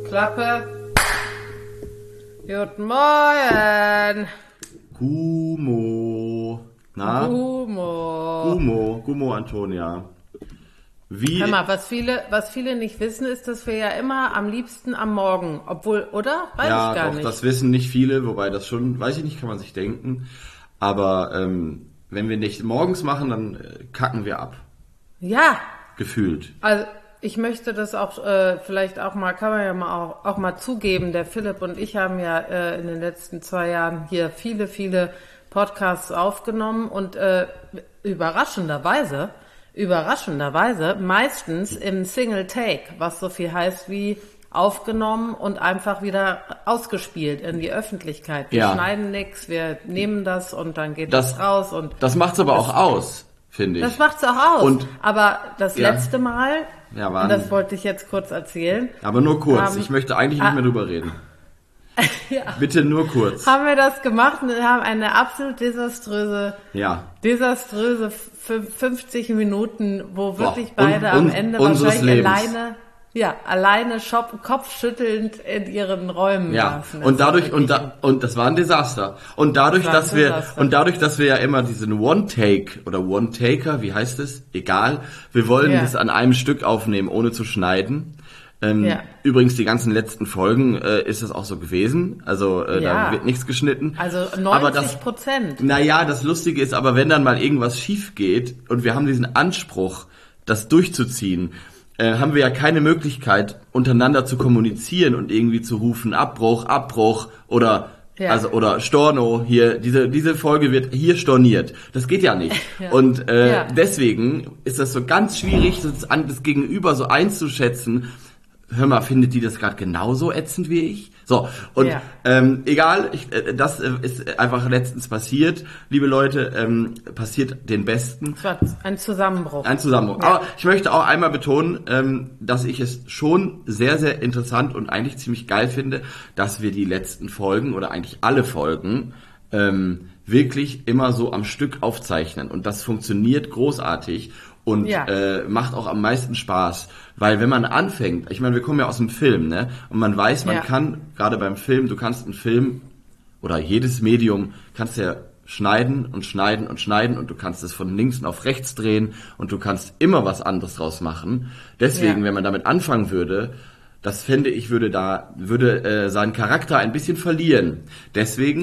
Klappe. Guten Morgen. Gumo. Na? Gumo, Antonia. Hör mal, was viele nicht wissen, ist, dass wir ja immer am liebsten am Morgen, obwohl, oder? Weiß ich gar nicht. Ja, das wissen nicht viele, wobei das schon, weiß ich nicht, kann man sich denken. Aber wenn wir nicht morgens machen, dann kacken wir ab. Ja. Gefühlt. Also ich möchte das auch vielleicht auch mal, kann man ja mal auch mal zugeben, der Philipp und ich haben ja in den letzten 2 Jahren hier viele Podcasts aufgenommen und überraschenderweise meistens im Single Take, was so viel heißt wie aufgenommen und einfach wieder ausgespielt in die Öffentlichkeit. Wir schneiden nichts, wir nehmen das und dann geht das raus. Und das macht's aber auch aus, finde ich. Das macht's auch aus. Aber das letzte Mal, und das wollte ich jetzt kurz erzählen. Aber nur kurz, ich möchte eigentlich nicht mehr drüber reden. Ja. Bitte nur kurz. Haben wir das gemacht und haben eine absolut desaströse 50 Minuten, wo wirklich beide am Ende wahrscheinlich alleine kopfschüttelnd in ihren Räumen saßen. Und dadurch, und das war ein Desaster. Und dadurch, dass wir ja immer diesen One-Take oder One-Taker, wie heißt es? Egal. Wir wollen das an einem Stück aufnehmen, ohne zu schneiden. Übrigens, die ganzen letzten Folgen ist das auch so gewesen. Also da wird nichts geschnitten. Also 90%. Naja, das Lustige ist aber, wenn dann mal irgendwas schief geht und wir haben diesen Anspruch, das durchzuziehen, haben wir ja keine Möglichkeit, untereinander zu kommunizieren und irgendwie zu rufen, Abbruch oder oder Storno, hier, diese Folge wird hier storniert. Das geht ja nicht. Und deswegen ist das so ganz schwierig, das Gegenüber so einzuschätzen. Hör mal, findet die das gerade genauso ätzend wie ich? So, und egal, das ist einfach letztens passiert. Liebe Leute, passiert den Besten. Es war ein Zusammenbruch. Ja. Aber ich möchte auch einmal betonen, dass ich es schon sehr, sehr interessant und eigentlich ziemlich geil finde, dass wir die letzten Folgen oder eigentlich alle Folgen wirklich immer so am Stück aufzeichnen. Und das funktioniert großartig. Und macht auch am meisten Spaß, weil wenn man anfängt, ich meine, wir kommen ja aus dem Film, ne? Und man weiß, man kann, gerade beim Film, du kannst einen Film oder jedes Medium, kannst ja schneiden und du kannst es von links auf rechts drehen und du kannst immer was anderes draus machen. Deswegen, wenn man damit anfangen würde, das fände ich, würde seinen Charakter ein bisschen verlieren. Deswegen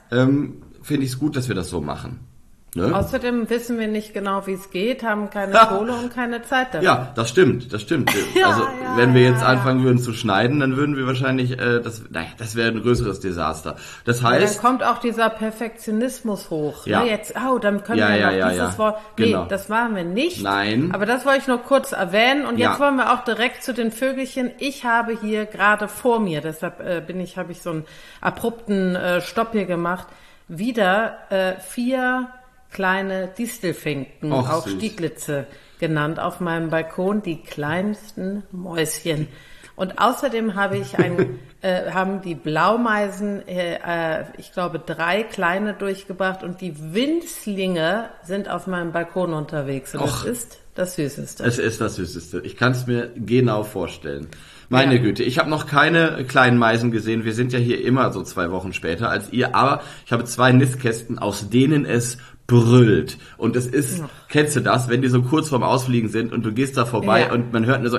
finde ich es gut, dass wir das so machen. Ne? Außerdem wissen wir nicht genau, wie es geht, haben keine Kohle und keine Zeit dafür. Ja, das stimmt. Wenn wir jetzt anfangen würden zu schneiden, dann würden wir wahrscheinlich, das wäre ein größeres Desaster. Das heißt... dann kommt auch dieser Perfektionismus hoch. Ja. Ne? Jetzt, dann können wir noch dieses Wort... Nee, das machen wir nicht. Nein. Aber das wollte ich nur kurz erwähnen. Und jetzt wollen wir auch direkt zu den Vögelchen. Ich habe hier gerade vor mir, deshalb habe ich so einen abrupten Stopp hier gemacht, wieder 4... kleine Distelfinken, auch süß. Stieglitze genannt, auf meinem Balkon, die kleinsten Mäuschen. Und außerdem haben die Blaumeisen, ich glaube, 3 kleine durchgebracht und die Winzlinge sind auf meinem Balkon unterwegs. Und das ist das Süßeste. Es ist das Süßeste. Ich kann es mir genau vorstellen. Meine Güte, ich habe noch keine kleinen Meisen gesehen. Wir sind ja hier immer so 2 Wochen später als ihr. Aber ich habe 2 Nistkästen, aus denen es brüllt. Und es ist, kennst du das, wenn die so kurz vorm Ausfliegen sind und du gehst da vorbei und man hört nur so,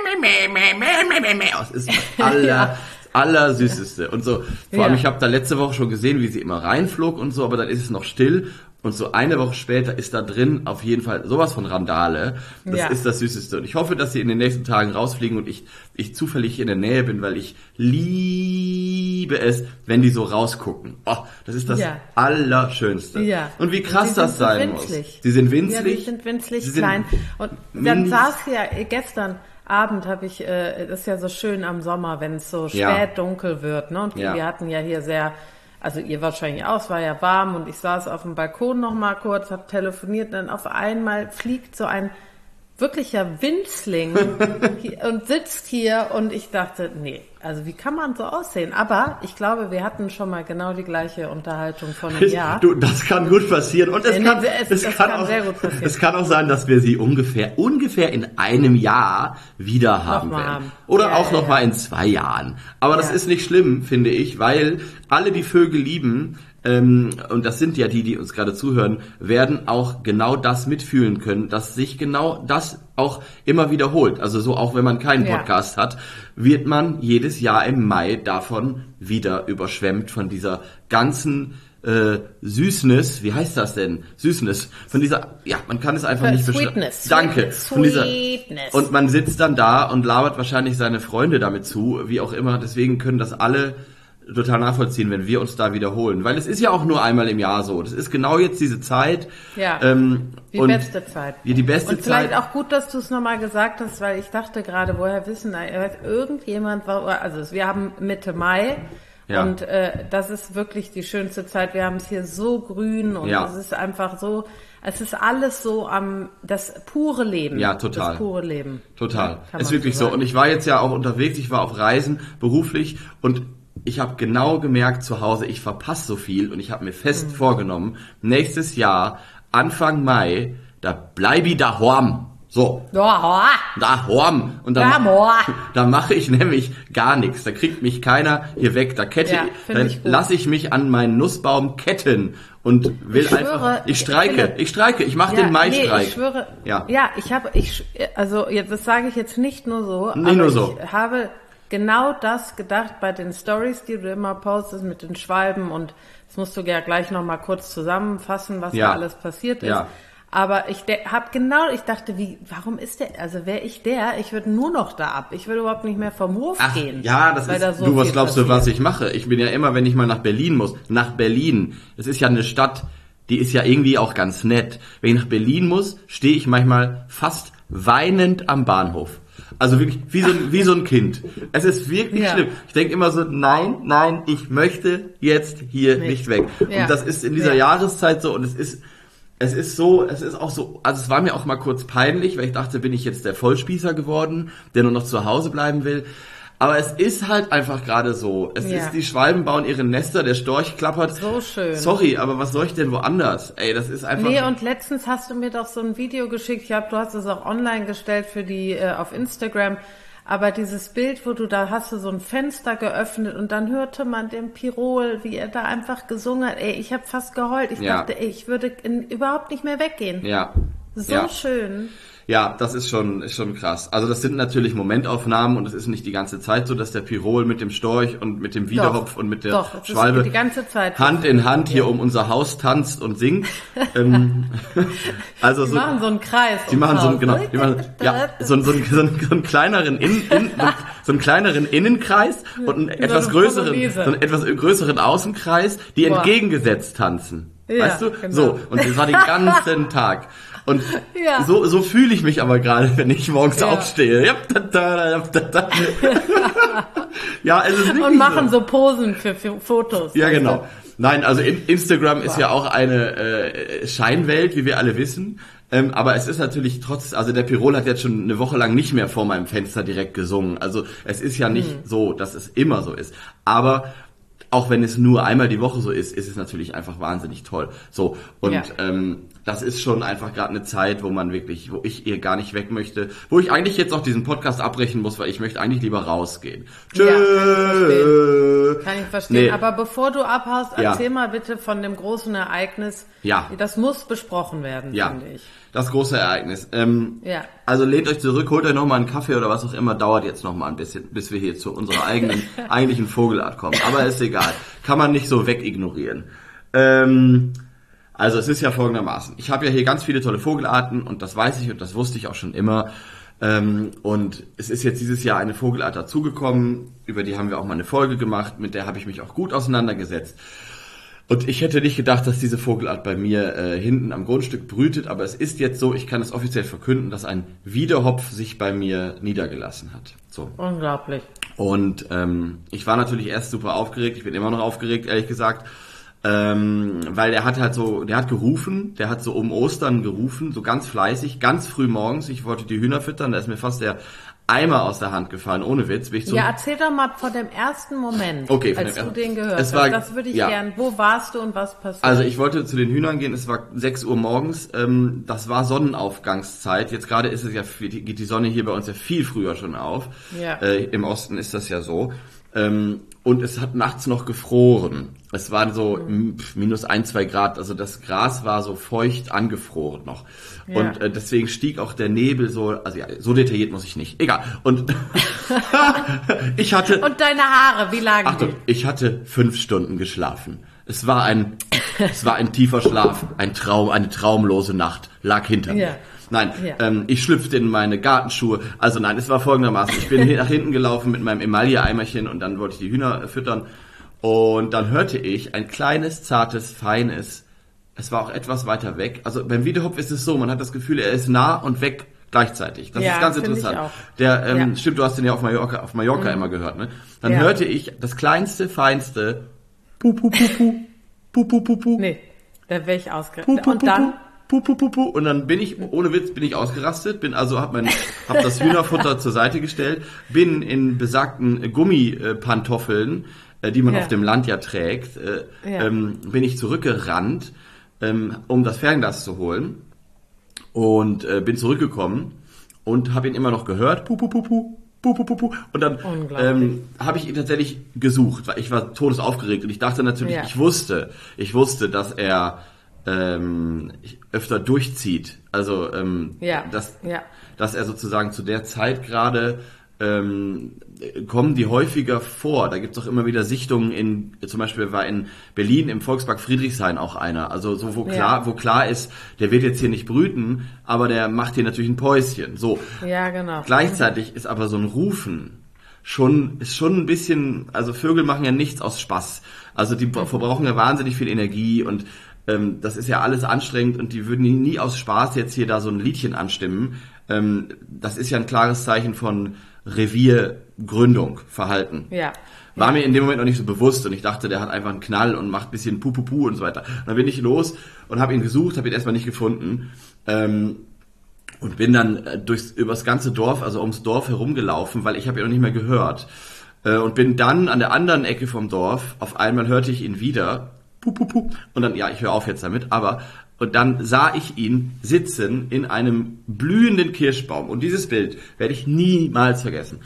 es ist Allersüßeste. Und so, vor allem, ich habe da letzte Woche schon gesehen, wie sie immer reinflog und so, aber dann ist es noch still. Und so eine Woche später ist da drin auf jeden Fall sowas von Randale. Das ist das Süßeste. Und ich hoffe, dass sie in den nächsten Tagen rausfliegen und ich zufällig in der Nähe bin, weil ich liebe es, wenn die so rausgucken. Oh, das ist das Allerschönste. Ja. Und wie krass das sein muss. Die sind winzlig. Ja, die sind winzlig klein. Und dann saß gestern Abend das ist ja so schön am Sommer, wenn es so spät dunkel wird, ne? Und wir hatten ja hier also ihr wahrscheinlich auch, es war ja warm und ich saß auf dem Balkon noch mal kurz, hab telefoniert, dann auf einmal fliegt so ein wirklicher Winzling und sitzt hier und ich dachte, nee, also wie kann man so aussehen? Aber ich glaube, wir hatten schon mal genau die gleiche Unterhaltung vor einem Jahr. Du, das kann gut passieren und es kann sehr gut passieren. Es kann auch sein, dass wir sie ungefähr in einem Jahr wieder haben werden. Oder auch noch mal in 2 Jahren. Aber das ist nicht schlimm, finde ich, weil alle, die Vögel lieben, und das sind ja die uns gerade zuhören, werden auch genau das mitfühlen können, dass sich genau das auch immer wiederholt. Also so auch wenn man keinen Podcast hat, wird man jedes Jahr im Mai davon wieder überschwemmt, von dieser ganzen Süßness, wie heißt das denn? Süßness. Von dieser, man kann es einfach nicht beschreiben. Danke. Sweetness. Und man sitzt dann da und labert wahrscheinlich seine Freunde damit zu, wie auch immer. Deswegen können das alle total nachvollziehen, wenn wir uns da wiederholen. Weil es ist ja auch nur einmal im Jahr so. Das ist genau jetzt diese Zeit. Ja, die beste Zeit. Die beste Zeit. Und vielleicht auch gut, dass du es nochmal gesagt hast, weil ich dachte gerade, woher wissen irgendjemand, also wir haben Mitte Mai und das ist wirklich die schönste Zeit. Wir haben es hier so grün und es ist einfach so, es ist alles so das pure Leben. Ja, total. Das pure Leben. Total. Ist wirklich so. Und ich war jetzt ja auch unterwegs, ich war auf Reisen, beruflich und ich habe genau gemerkt zu Hause, ich verpasse so viel und ich habe mir fest vorgenommen, nächstes Jahr, Anfang Mai, da bleibe ich daheim. So. Daheim. Und da mache ich nämlich gar nichts. Da kriegt mich keiner hier weg. Da lasse ich mich an meinen Nussbaum ketten und will ich streike. Ich mache den Maistreik. Ich schwöre. Ja, also das sage ich jetzt nicht nur so, ich habe genau das gedacht bei den Stories, die du immer postest mit den Schwalben und das musst du ja gleich nochmal kurz zusammenfassen, was da alles passiert ist. Ja. Aber ich dachte, warum ist der, also wäre ich würde nur noch da ab. Ich würde überhaupt nicht mehr vom Hof gehen. Ja, was glaubst du, was ich mache? Ich bin ja immer, wenn ich mal nach Berlin muss, das ist ja eine Stadt, die ist ja irgendwie auch ganz nett. Wenn ich nach Berlin muss, stehe ich manchmal fast weinend am Bahnhof. Also wirklich wie so ein Kind. Es ist wirklich schlimm. Ich denke immer so, nein, ich möchte jetzt hier nicht weg. Ja. Und das ist in dieser Jahreszeit so und es ist auch so, also es war mir auch mal kurz peinlich, weil ich dachte, bin ich jetzt der Vollspießer geworden, der nur noch zu Hause bleiben will. Aber es ist halt einfach gerade so. Es ist, die Schwalben bauen ihre Nester, der Storch klappert. So schön. Sorry, aber was soll ich denn woanders? Ey, das ist einfach... Nee, und letztens hast du mir doch so ein Video geschickt. Du hast es auch online gestellt für die auf Instagram. Aber dieses Bild, wo hast du so ein Fenster geöffnet und dann hörte man den Pirol, wie er da einfach gesungen hat. Ey, ich habe fast geheult. Ich dachte, ich würde überhaupt nicht mehr weggehen. Ja. So schön. Ja, das ist schon krass. Also das sind natürlich Momentaufnahmen und es ist nicht die ganze Zeit so, dass der Pirol mit dem Storch und mit dem Wiederhopf und mit der Schwalbe die ganze Zeit Hand in Hand hier um unser Haus tanzt und singt. Also die machen so einen Kreis. Die machen so einen kleineren so einen kleineren Innenkreis und einen etwas größeren Außenkreis, die entgegengesetzt tanzen. Ja, weißt du? Genau. So, und das war den ganzen Tag. Und so fühle ich mich aber gerade, wenn ich morgens aufstehe. Ja, es ist wirklich und machen so Posen für Fotos. Ja, genau. Nein, also Instagram ist ja auch eine Scheinwelt, wie wir alle wissen. Aber es ist natürlich also der Pirol hat jetzt schon eine Woche lang nicht mehr vor meinem Fenster direkt gesungen. Also es ist ja nicht so, dass es immer so ist. Aber auch wenn es nur einmal die Woche so ist es natürlich einfach wahnsinnig toll. So, und das ist schon einfach gerade eine Zeit, wo ich ihr gar nicht weg möchte, wo ich eigentlich jetzt auch diesen Podcast abbrechen muss, weil ich möchte eigentlich lieber rausgehen. Tschö. Kann ich verstehen. Nee. Aber bevor du abhaust, erzähl mal bitte von dem großen Ereignis. Ja. Das muss besprochen werden, finde ich. Das große Ereignis. Also lehnt euch zurück, holt euch nochmal einen Kaffee oder was auch immer, dauert jetzt nochmal ein bisschen, bis wir hier zu unserer eigentlichen Vogelart kommen. Aber ist egal. Kann man nicht so wegignorieren. Also es ist ja folgendermaßen. Ich habe ja hier ganz viele tolle Vogelarten und das weiß ich und das wusste ich auch schon immer. Und es ist jetzt dieses Jahr eine Vogelart dazugekommen, über die haben wir auch mal eine Folge gemacht, mit der habe ich mich auch gut auseinandergesetzt. Und ich hätte nicht gedacht, dass diese Vogelart bei mir hinten am Grundstück brütet, aber es ist jetzt so, ich kann es offiziell verkünden, dass ein Wiedehopf sich bei mir niedergelassen hat. So. Unglaublich. Und ich war natürlich erst super aufgeregt, ich bin immer noch aufgeregt, ehrlich gesagt. Weil der hat gerufen, der hat so um Ostern gerufen, so ganz fleißig, ganz früh morgens. Ich wollte die Hühner füttern, da ist mir fast der Eimer aus der Hand gefallen, ohne Witz. Ja, erzähl doch mal von dem ersten Moment, okay, als du den gehört hast. Das würde ich gern. Wo warst du und was passiert? Also ich wollte zu den Hühnern gehen, es war 6 Uhr morgens, das war Sonnenaufgangszeit. Jetzt gerade ist es ja, geht die Sonne hier bei uns ja viel früher schon auf. Ja. Im Osten ist das ja so. Und es hat nachts noch gefroren. Es waren so minus 1, 2 Grad, also das Gras war so feucht angefroren noch. Ja. Und deswegen stieg auch der Nebel so, also ja, so detailliert muss ich nicht. Egal. Und ich hatte... Und deine Haare, wie lagen Achtung, die? Ich hatte 5 Stunden geschlafen. Es war ein tiefer Schlaf, eine traumlose Nacht lag hinter mir. Nein, ich schlüpfte in meine Gartenschuhe. Also nein, es war folgendermaßen. Ich bin nach hinten gelaufen mit meinem Emaille-Eimerchen und dann wollte ich die Hühner füttern. Und dann hörte ich ein kleines, zartes, feines, es war auch etwas weiter weg. Also beim Wiedehopf ist es so, man hat das Gefühl, er ist nah und weg gleichzeitig. Das ist ganz interessant. Stimmt, du hast den ja auf Mallorca immer gehört, ne? Dann hörte ich das kleinste, feinste Pu, pu, pu, pu, pu, pu, pu, pu. Nee, da wäre ich ausgerastet. Und dann? Und dann bin ich, ohne Witz, ausgerastet, hab das Hühnerfutter zur Seite gestellt, bin in besagten Gummipantoffeln, die man auf dem Land ja trägt, bin ich zurückgerannt, um das Fernglas zu holen und bin zurückgekommen und habe ihn immer noch gehört, pu, pu, pu, pu. Und dann habe ich ihn tatsächlich gesucht, weil ich war todesaufgeregt und ich dachte natürlich, ich wusste, dass er öfter durchzieht. Also dass er sozusagen zu der Zeit gerade kommen die häufiger vor. Da gibt's auch immer wieder Sichtungen zum Beispiel war in Berlin im Volkspark Friedrichshain auch einer. Also so wo klar ist, der wird jetzt hier nicht brüten, aber der macht hier natürlich ein Päuschen. So. Ja, genau. Gleichzeitig ist aber so ein Rufen schon ein bisschen, also Vögel machen ja nichts aus Spaß. Also die verbrauchen ja wahnsinnig viel Energie und das ist ja alles anstrengend und die würden nie aus Spaß jetzt hier da so ein Liedchen anstimmen. Das ist ja ein klares Zeichen von Reviergründung, Verhalten. Ja. War mir in dem Moment noch nicht so bewusst und ich dachte, der hat einfach einen Knall und macht ein bisschen Puh und so weiter. Und dann bin ich los und habe ihn gesucht, habe ihn erstmal nicht gefunden und bin dann übers ganze Dorf, also ums Dorf herumgelaufen, weil ich habe ihn noch nicht mehr gehört. Und bin dann an der anderen Ecke vom Dorf, auf einmal hörte ich ihn wieder, und dann, ich höre auf jetzt damit, und dann sah ich ihn sitzen in einem blühenden Kirschbaum. Und dieses Bild werde ich niemals vergessen.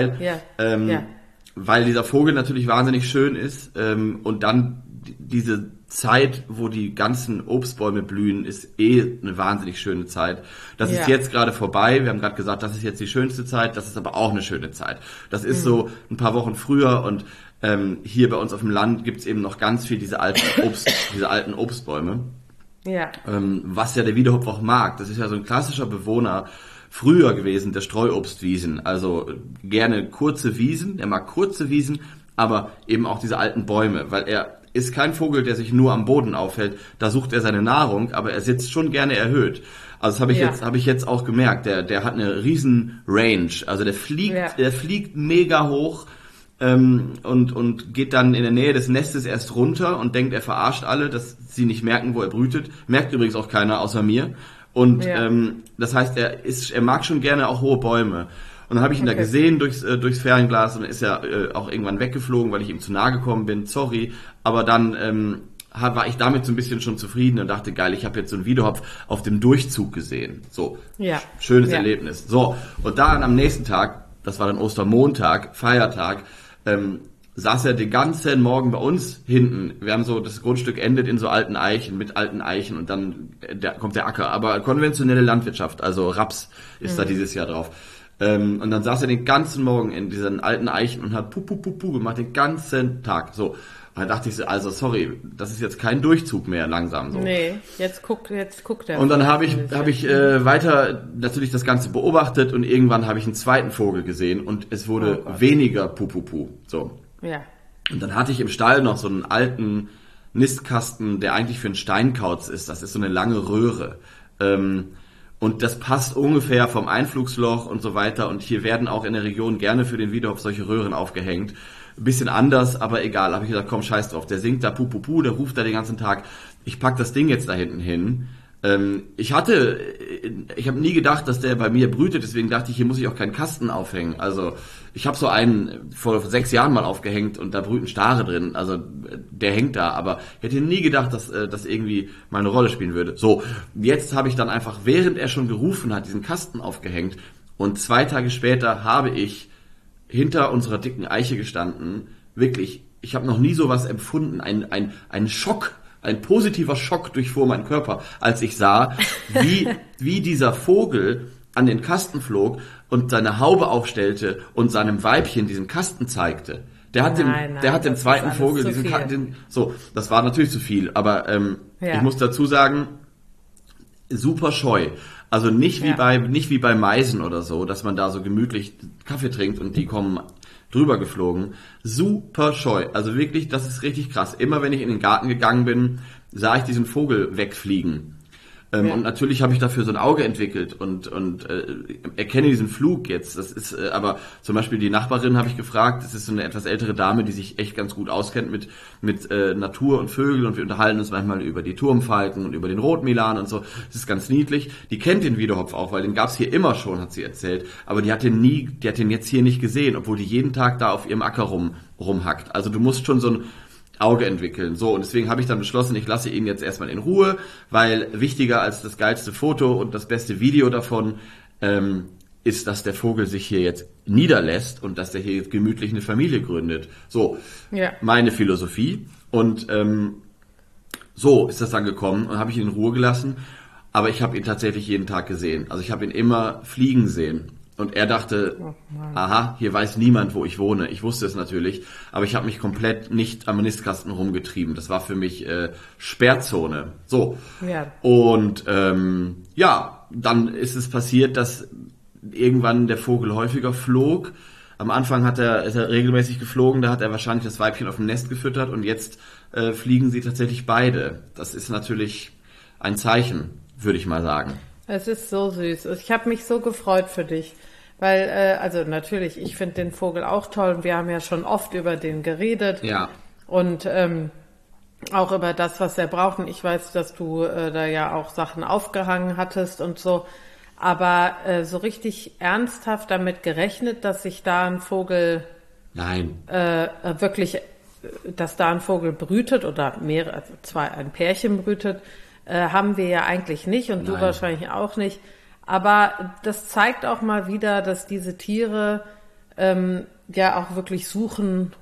Weil dieser Vogel natürlich wahnsinnig schön ist. Und dann diese Zeit, wo die ganzen Obstbäume blühen, ist eine wahnsinnig schöne Zeit. Das ist jetzt gerade vorbei. Wir haben gerade gesagt, das ist jetzt die schönste Zeit. Das ist aber auch eine schöne Zeit. Das ist so ein paar Wochen früher und hier bei uns auf dem Land gibt's eben noch ganz viel diese alten Obstbäume. Ja. Was ja der Wiedehopf auch mag. Das ist ja so ein klassischer Bewohner früher gewesen, der Streuobstwiesen. Also gerne kurze Wiesen. Er mag kurze Wiesen, aber eben auch diese alten Bäume, weil er ist kein Vogel, der sich nur am Boden aufhält. Da sucht er seine Nahrung, aber er sitzt schon gerne erhöht. Also das habe ich jetzt auch gemerkt. Der hat eine riesen Range. Also der fliegt mega hoch. Und geht dann in der Nähe des Nestes erst runter und denkt, er verarscht alle, dass sie nicht merken, wo er brütet. Merkt übrigens auch keiner außer mir. Und das heißt, er mag schon gerne auch hohe Bäume. Und dann habe ich ihn da gesehen durchs Fernglas und ist ja auch irgendwann weggeflogen, weil ich ihm zu nahe gekommen bin. Sorry, aber dann war ich damit so ein bisschen schon zufrieden und dachte, geil, ich habe jetzt so einen Wiedehopf auf dem Durchzug gesehen. So, schönes Erlebnis. So, und dann am nächsten Tag, das war dann Ostermontag, Feiertag, saß er den ganzen Morgen bei uns hinten. Wir haben so, das Grundstück endet in so alten Eichen, mit alten Eichen und dann kommt der Acker. Aber konventionelle Landwirtschaft, also Raps ist da dieses Jahr drauf. Und dann saß er den ganzen Morgen in diesen alten Eichen und hat Puh gemacht, den ganzen Tag. So. Und dann dachte ich so, also sorry, das ist jetzt kein Durchzug mehr langsam. So. Nee, jetzt guckt er. Und dann habe ich weiter natürlich das Ganze beobachtet und irgendwann habe ich einen zweiten Vogel gesehen und es wurde weniger Puh. So. Ja. Und dann hatte ich im Stall noch so einen alten Nistkasten, der eigentlich für einen Steinkauz ist. Das ist so eine lange Röhre. Und das passt ungefähr vom Einflugsloch und so weiter. Und hier werden auch in der Region gerne für den Wiedehopf solche Röhren aufgehängt. Ein bisschen anders, aber egal. Habe ich gesagt, komm, scheiß drauf. Der singt da Pupupu, der ruft da den ganzen Tag. Ich pack das Ding jetzt da hinten hin. Ich habe nie gedacht, dass der bei mir brütet. Deswegen dachte ich, hier muss ich auch keinen Kasten aufhängen. Also ich habe so einen vor 6 Jahren mal aufgehängt und da brüten Stare drin. Also der hängt da. Aber ich hätte nie gedacht, dass das irgendwie mal eine Rolle spielen würde. So, jetzt habe ich dann einfach, während er schon gerufen hat, diesen Kasten aufgehängt. Und 2 Tage später habe ich hinter unserer dicken Eiche gestanden. Wirklich, ich habe noch nie sowas empfunden. Ein Schock. Ein positiver Schock durchfuhr meinen Körper, als ich sah, wie dieser Vogel an den Kasten flog und seine Haube aufstellte und seinem Weibchen diesen Kasten zeigte. Der hat den zweiten Vogel, das war natürlich zu viel, aber ich muss dazu sagen, super scheu. Also nicht wie bei Meisen oder so, dass man da so gemütlich Kaffee trinkt und die kommen drüber geflogen. Super scheu. Also wirklich, das ist richtig krass. Immer wenn ich in den Garten gegangen bin, sah ich diesen Vogel wegfliegen. Und natürlich habe ich dafür so ein Auge entwickelt und erkenne diesen Flug jetzt. Das ist aber zum Beispiel die Nachbarin habe ich gefragt. Das ist so eine etwas ältere Dame, die sich echt ganz gut auskennt mit Natur und Vögeln, und wir unterhalten uns manchmal über die Turmfalken und über den Rotmilan und so. Das ist ganz niedlich. Die kennt den Wiedehopf auch, weil den gab's hier immer schon, hat sie erzählt. Aber die hat den jetzt hier nicht gesehen, obwohl die jeden Tag da auf ihrem Acker rumhackt. Also du musst schon so ein Auge entwickeln. So, und deswegen habe ich dann beschlossen, ich lasse ihn jetzt erstmal in Ruhe, weil wichtiger als das geilste Foto und das beste Video davon ist, dass der Vogel sich hier jetzt niederlässt und dass der hier jetzt gemütlich eine Familie gründet. So, meine Philosophie. Und so ist das dann gekommen und habe ich ihn in Ruhe gelassen. Aber ich habe ihn tatsächlich jeden Tag gesehen. Also ich habe ihn immer fliegen sehen. Und er dachte, aha, hier weiß niemand, wo ich wohne. Ich wusste es natürlich, aber ich habe mich komplett nicht am Nistkasten rumgetrieben. Das war für mich Sperrzone. So. Ja. Und dann ist es passiert, dass irgendwann der Vogel häufiger flog. Am Anfang ist er regelmäßig geflogen, da hat er wahrscheinlich das Weibchen auf dem Nest gefüttert und jetzt fliegen sie tatsächlich beide. Das ist natürlich ein Zeichen, würde ich mal sagen. Es ist so süß. Ich habe mich so gefreut für dich, weil, also natürlich, ich finde den Vogel auch toll und wir haben ja schon oft über den geredet. Ja. Und auch über das, was er braucht. Und ich weiß, dass du da ja auch Sachen aufgehangen hattest und so. Aber so richtig ernsthaft damit gerechnet, dass sich da ein Vogel wirklich, dass da ein Vogel brütet oder mehrere, also ein Pärchen brütet, haben wir ja eigentlich nicht und du wahrscheinlich auch nicht. Aber das zeigt auch mal wieder, dass diese Tiere ja auch wirklich suchen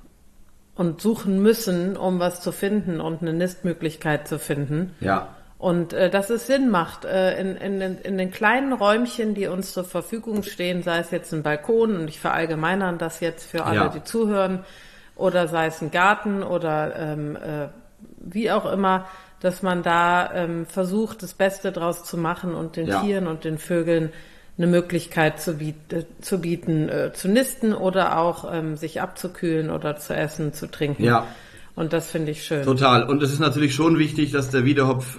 müssen, um was zu finden und eine Nistmöglichkeit zu finden. Ja. Und dass es Sinn macht, in den kleinen Räumchen, die uns zur Verfügung stehen, sei es jetzt ein Balkon, und ich verallgemeinere das jetzt für alle, die zuhören, oder sei es ein Garten oder wie auch immer, dass man da versucht, das Beste draus zu machen und den Tieren und den Vögeln eine Möglichkeit zu bieten, zu nisten oder auch sich abzukühlen oder zu essen, zu trinken. Ja. Und das finde ich schön. Total. Und es ist natürlich schon wichtig, dass der Wiedehopf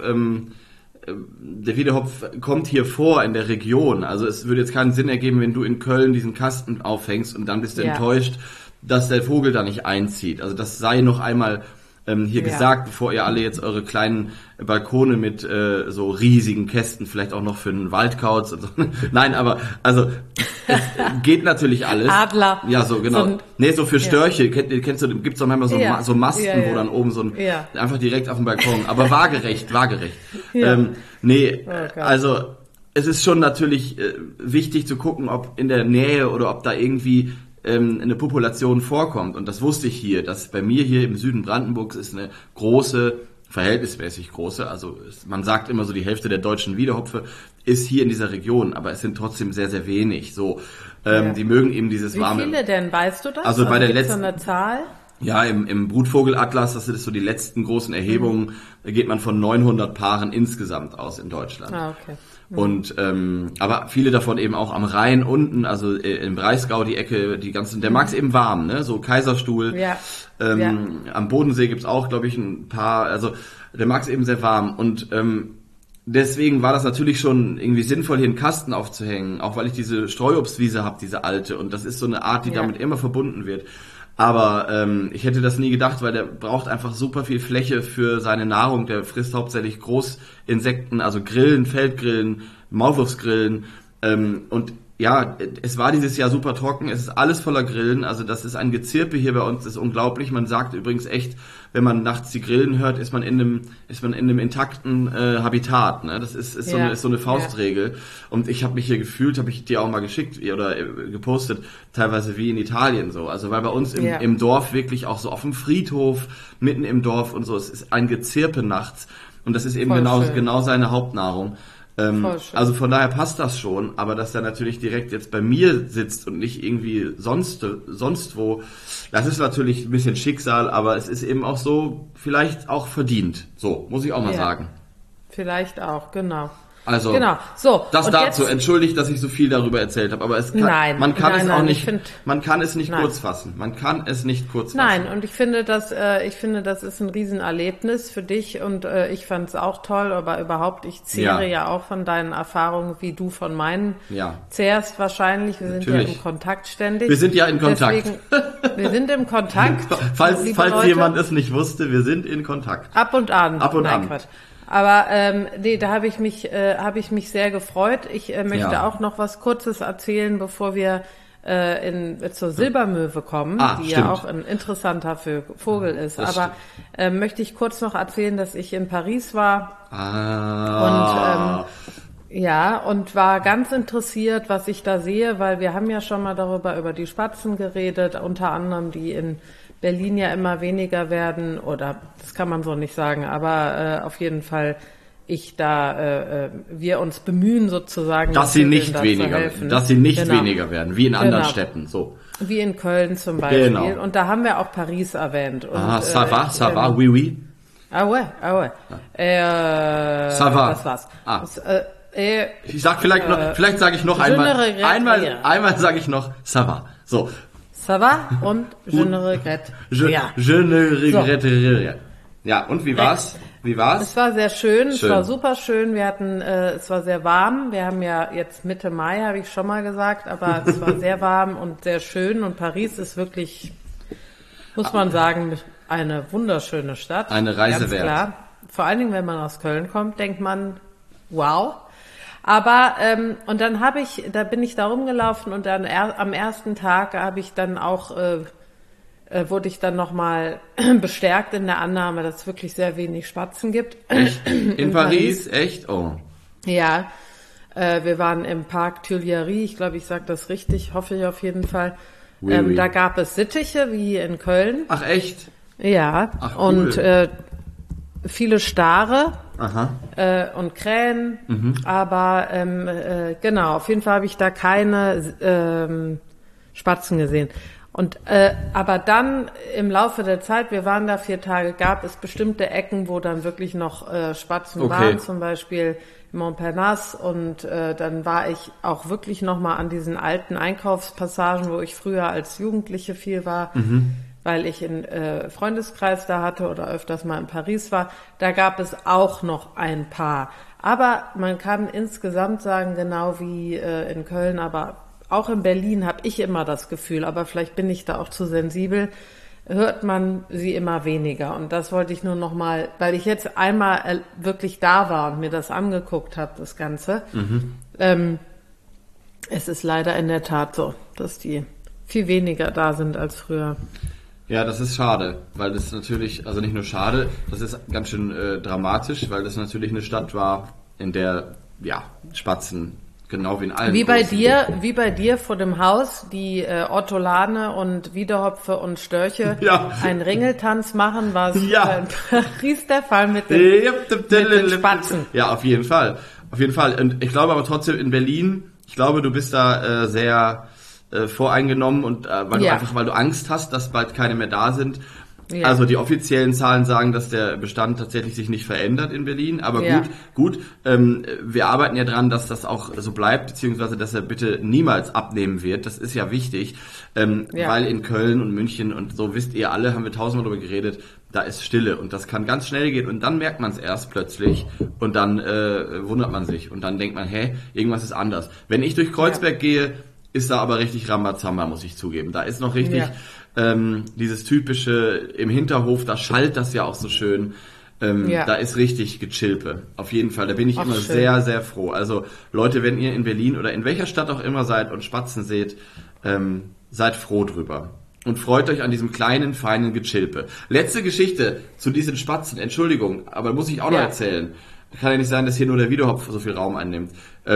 kommt hier vor in der Region. Also es würde jetzt keinen Sinn ergeben, wenn du in Köln diesen Kasten aufhängst und dann bist du enttäuscht, dass der Vogel da nicht einzieht. Also das sei noch einmal hier gesagt, bevor ihr alle jetzt eure kleinen Balkone mit so riesigen Kästen, vielleicht auch noch für einen Waldkauz und so. Nein, aber also es geht natürlich alles. Adler. Ja, so genau. So für Störche, kennst du, gibt's doch manchmal so Masten, wo dann oben so ein einfach direkt auf dem Balkon, aber waagerecht. Ja. Also es ist schon natürlich wichtig zu gucken, ob in der Nähe oder ob da irgendwie eine Population vorkommt. Und das wusste ich hier, dass bei mir hier im Süden Brandenburgs ist eine große, verhältnismäßig große, also man sagt immer so, die Hälfte der deutschen Wiedehopfe ist hier in dieser Region, aber es sind trotzdem sehr, sehr wenig. So, die mögen eben dieses warme. Wie viele denn, weißt du das? Also bei der letzten, so eine Zahl? Ja, im Brutvogelatlas, das sind so die letzten großen Erhebungen, da geht man von 900 Paaren insgesamt aus in Deutschland. Ah, okay. Und aber viele davon eben auch am Rhein unten, also im Breisgau die Ecke, die ganzen, der mag's eben warm, ne? So Kaiserstuhl. Ja. Am Bodensee gibt's auch, glaube ich, ein paar, also der mag's eben sehr warm. Und deswegen war das natürlich schon irgendwie sinnvoll, hier einen Kasten aufzuhängen, auch weil ich diese Streuobstwiese habe, diese alte, und das ist so eine Art, die damit immer verbunden wird. Aber ich hätte das nie gedacht, weil der braucht einfach super viel Fläche für seine Nahrung. Der frisst hauptsächlich Großinsekten, also Grillen, Feldgrillen, Maulwurfsgrillen. Und ja, es war dieses Jahr super trocken. Es ist alles voller Grillen. Also das ist ein Gezirpe hier bei uns. Das ist unglaublich. Man sagt übrigens echt, wenn man nachts die Grillen hört, ist man in einem intakten Habitat. Ne? Das ist so eine Faustregel. Und ich habe mich hier gefühlt, habe ich dir auch mal geschickt oder gepostet, teilweise wie in Italien so. Also weil bei uns im Dorf wirklich auch so auf dem Friedhof, mitten im Dorf und so, es ist ein Gezirpe nachts. Und das ist eben genau seine Hauptnahrung. Also von daher passt das schon, aber dass der natürlich direkt jetzt bei mir sitzt und nicht irgendwie sonst wo, das ist natürlich ein bisschen Schicksal, aber es ist eben auch so, vielleicht auch verdient. So, muss ich auch mal sagen. Vielleicht auch, genau. Also, genau. So, das dazu. Entschuldigt, dass ich so viel darüber erzählt habe, aber man kann es nicht kurz fassen. Man kann es nicht kurz fassen. Nein, und ich finde, das ist ein Riesenerlebnis für dich und ich fand es auch toll, aber überhaupt, ich zehre ja auch von deinen Erfahrungen, wie du von meinen zehrst wahrscheinlich. Wir sind ja im Kontakt ständig. Wir sind ja in Kontakt. Deswegen, wir sind im Kontakt. Falls jemand es nicht wusste, wir sind in Kontakt. Ab und an. Quatsch. Aber da habe ich mich sehr gefreut. Ich möchte auch noch was Kurzes erzählen, bevor wir zur Silbermöwe kommen, die stimmt. ja auch ein interessanter Vogel ist. Aber möchte ich kurz noch erzählen, dass ich in Paris war und war ganz interessiert, was ich da sehe, weil wir haben ja schon mal über die Spatzen geredet, unter anderem, die in Berlin ja immer weniger werden, oder das kann man so nicht sagen, aber auf jeden Fall wir uns bemühen sozusagen, dass sie nicht weniger werden, wie in anderen Städten, so. Wie in Köln zum Beispiel. Genau. Und da haben wir auch Paris erwähnt. Und, ça va, oui, oui. Ah ouais. Ça va. Das war's. Ich sag vielleicht sage ich noch einmal sage ich noch, ça va. So. Ça va und je ne regrette. Je ne regrette rien. Ja, und wie war's? Es war sehr schön. Es war super schön. Wir hatten, es war sehr warm. Wir haben ja jetzt Mitte Mai, habe ich schon mal gesagt, aber es war sehr warm und sehr schön. Und Paris ist wirklich, muss man sagen, eine wunderschöne Stadt. Eine Reise wert. Klar. Vor allen Dingen, wenn man aus Köln kommt, denkt man, wow. Aber und dann da bin ich da rumgelaufen und dann am ersten Tag habe ich dann auch wurde ich dann nochmal bestärkt in der Annahme, dass es wirklich sehr wenig Spatzen gibt. Echt? In Paris? Echt? Oh. Ja, wir waren im Parc Tuileries, ich glaube, ich sage das richtig, hoffe ich auf jeden Fall. Oui, oui. Da gab es Sittiche, wie in Köln. Ach, echt? Ja. Ach, cool. Und viele Stare und Krähen, aber genau, auf jeden Fall habe ich da keine Spatzen gesehen. Und aber dann im Laufe der Zeit, wir waren da 4 Tage, gab es bestimmte Ecken, wo dann wirklich noch Spatzen waren, zum Beispiel Montparnasse, und dann war ich auch wirklich nochmal an diesen alten Einkaufspassagen, wo ich früher als Jugendliche viel war, weil ich einen Freundeskreis da hatte oder öfters mal in Paris war. Da gab es auch noch ein paar. Aber man kann insgesamt sagen, genau wie in Köln, aber auch in Berlin habe ich immer das Gefühl, aber vielleicht bin ich da auch zu sensibel, hört man sie immer weniger. Und das wollte ich nur noch mal, weil ich jetzt einmal wirklich da war und mir das angeguckt habe, das Ganze. Es ist leider in der Tat so, dass die viel weniger da sind als früher. Ja, das ist schade, weil das natürlich, also nicht nur schade, das ist ganz schön dramatisch, weil das natürlich eine Stadt war, in der, Spatzen, genau wie in allen. Wie bei dir vor dem Haus, die Ortolane und Wiedehopfe und Störche einen Ringeltanz machen, war es in Paris der Fall mit den Spatzen. Ja, auf jeden Fall. Und ich glaube aber trotzdem in Berlin, ich glaube, du bist da sehr voreingenommen und weil du Angst hast, dass bald keine mehr da sind. Ja. Also die offiziellen Zahlen sagen, dass der Bestand tatsächlich sich nicht verändert in Berlin. Aber gut. Wir arbeiten ja dran, dass das auch so bleibt, beziehungsweise dass er bitte niemals abnehmen wird. Das ist ja wichtig, weil in Köln und München und so, wisst ihr alle, haben wir tausendmal darüber geredet, da ist Stille und das kann ganz schnell gehen und dann merkt man es erst plötzlich und dann wundert man sich und dann denkt man, irgendwas ist anders. Wenn ich durch Kreuzberg gehe, ist da aber richtig Rambazamba, muss ich zugeben. Da ist noch richtig dieses typische im Hinterhof, da schallt das ja auch so schön. Da ist richtig Gechilpe. Auf jeden Fall, da bin ich immer schön. Sehr, sehr froh. Also Leute, wenn ihr in Berlin oder in welcher Stadt auch immer seid und Spatzen seht, seid froh drüber. Und freut euch an diesem kleinen, feinen Gechilpe. Letzte Geschichte zu diesen Spatzen, Entschuldigung, aber muss ich auch noch erzählen. Kann ja nicht sein, dass hier nur der Videohopf so viel Raum einnimmt.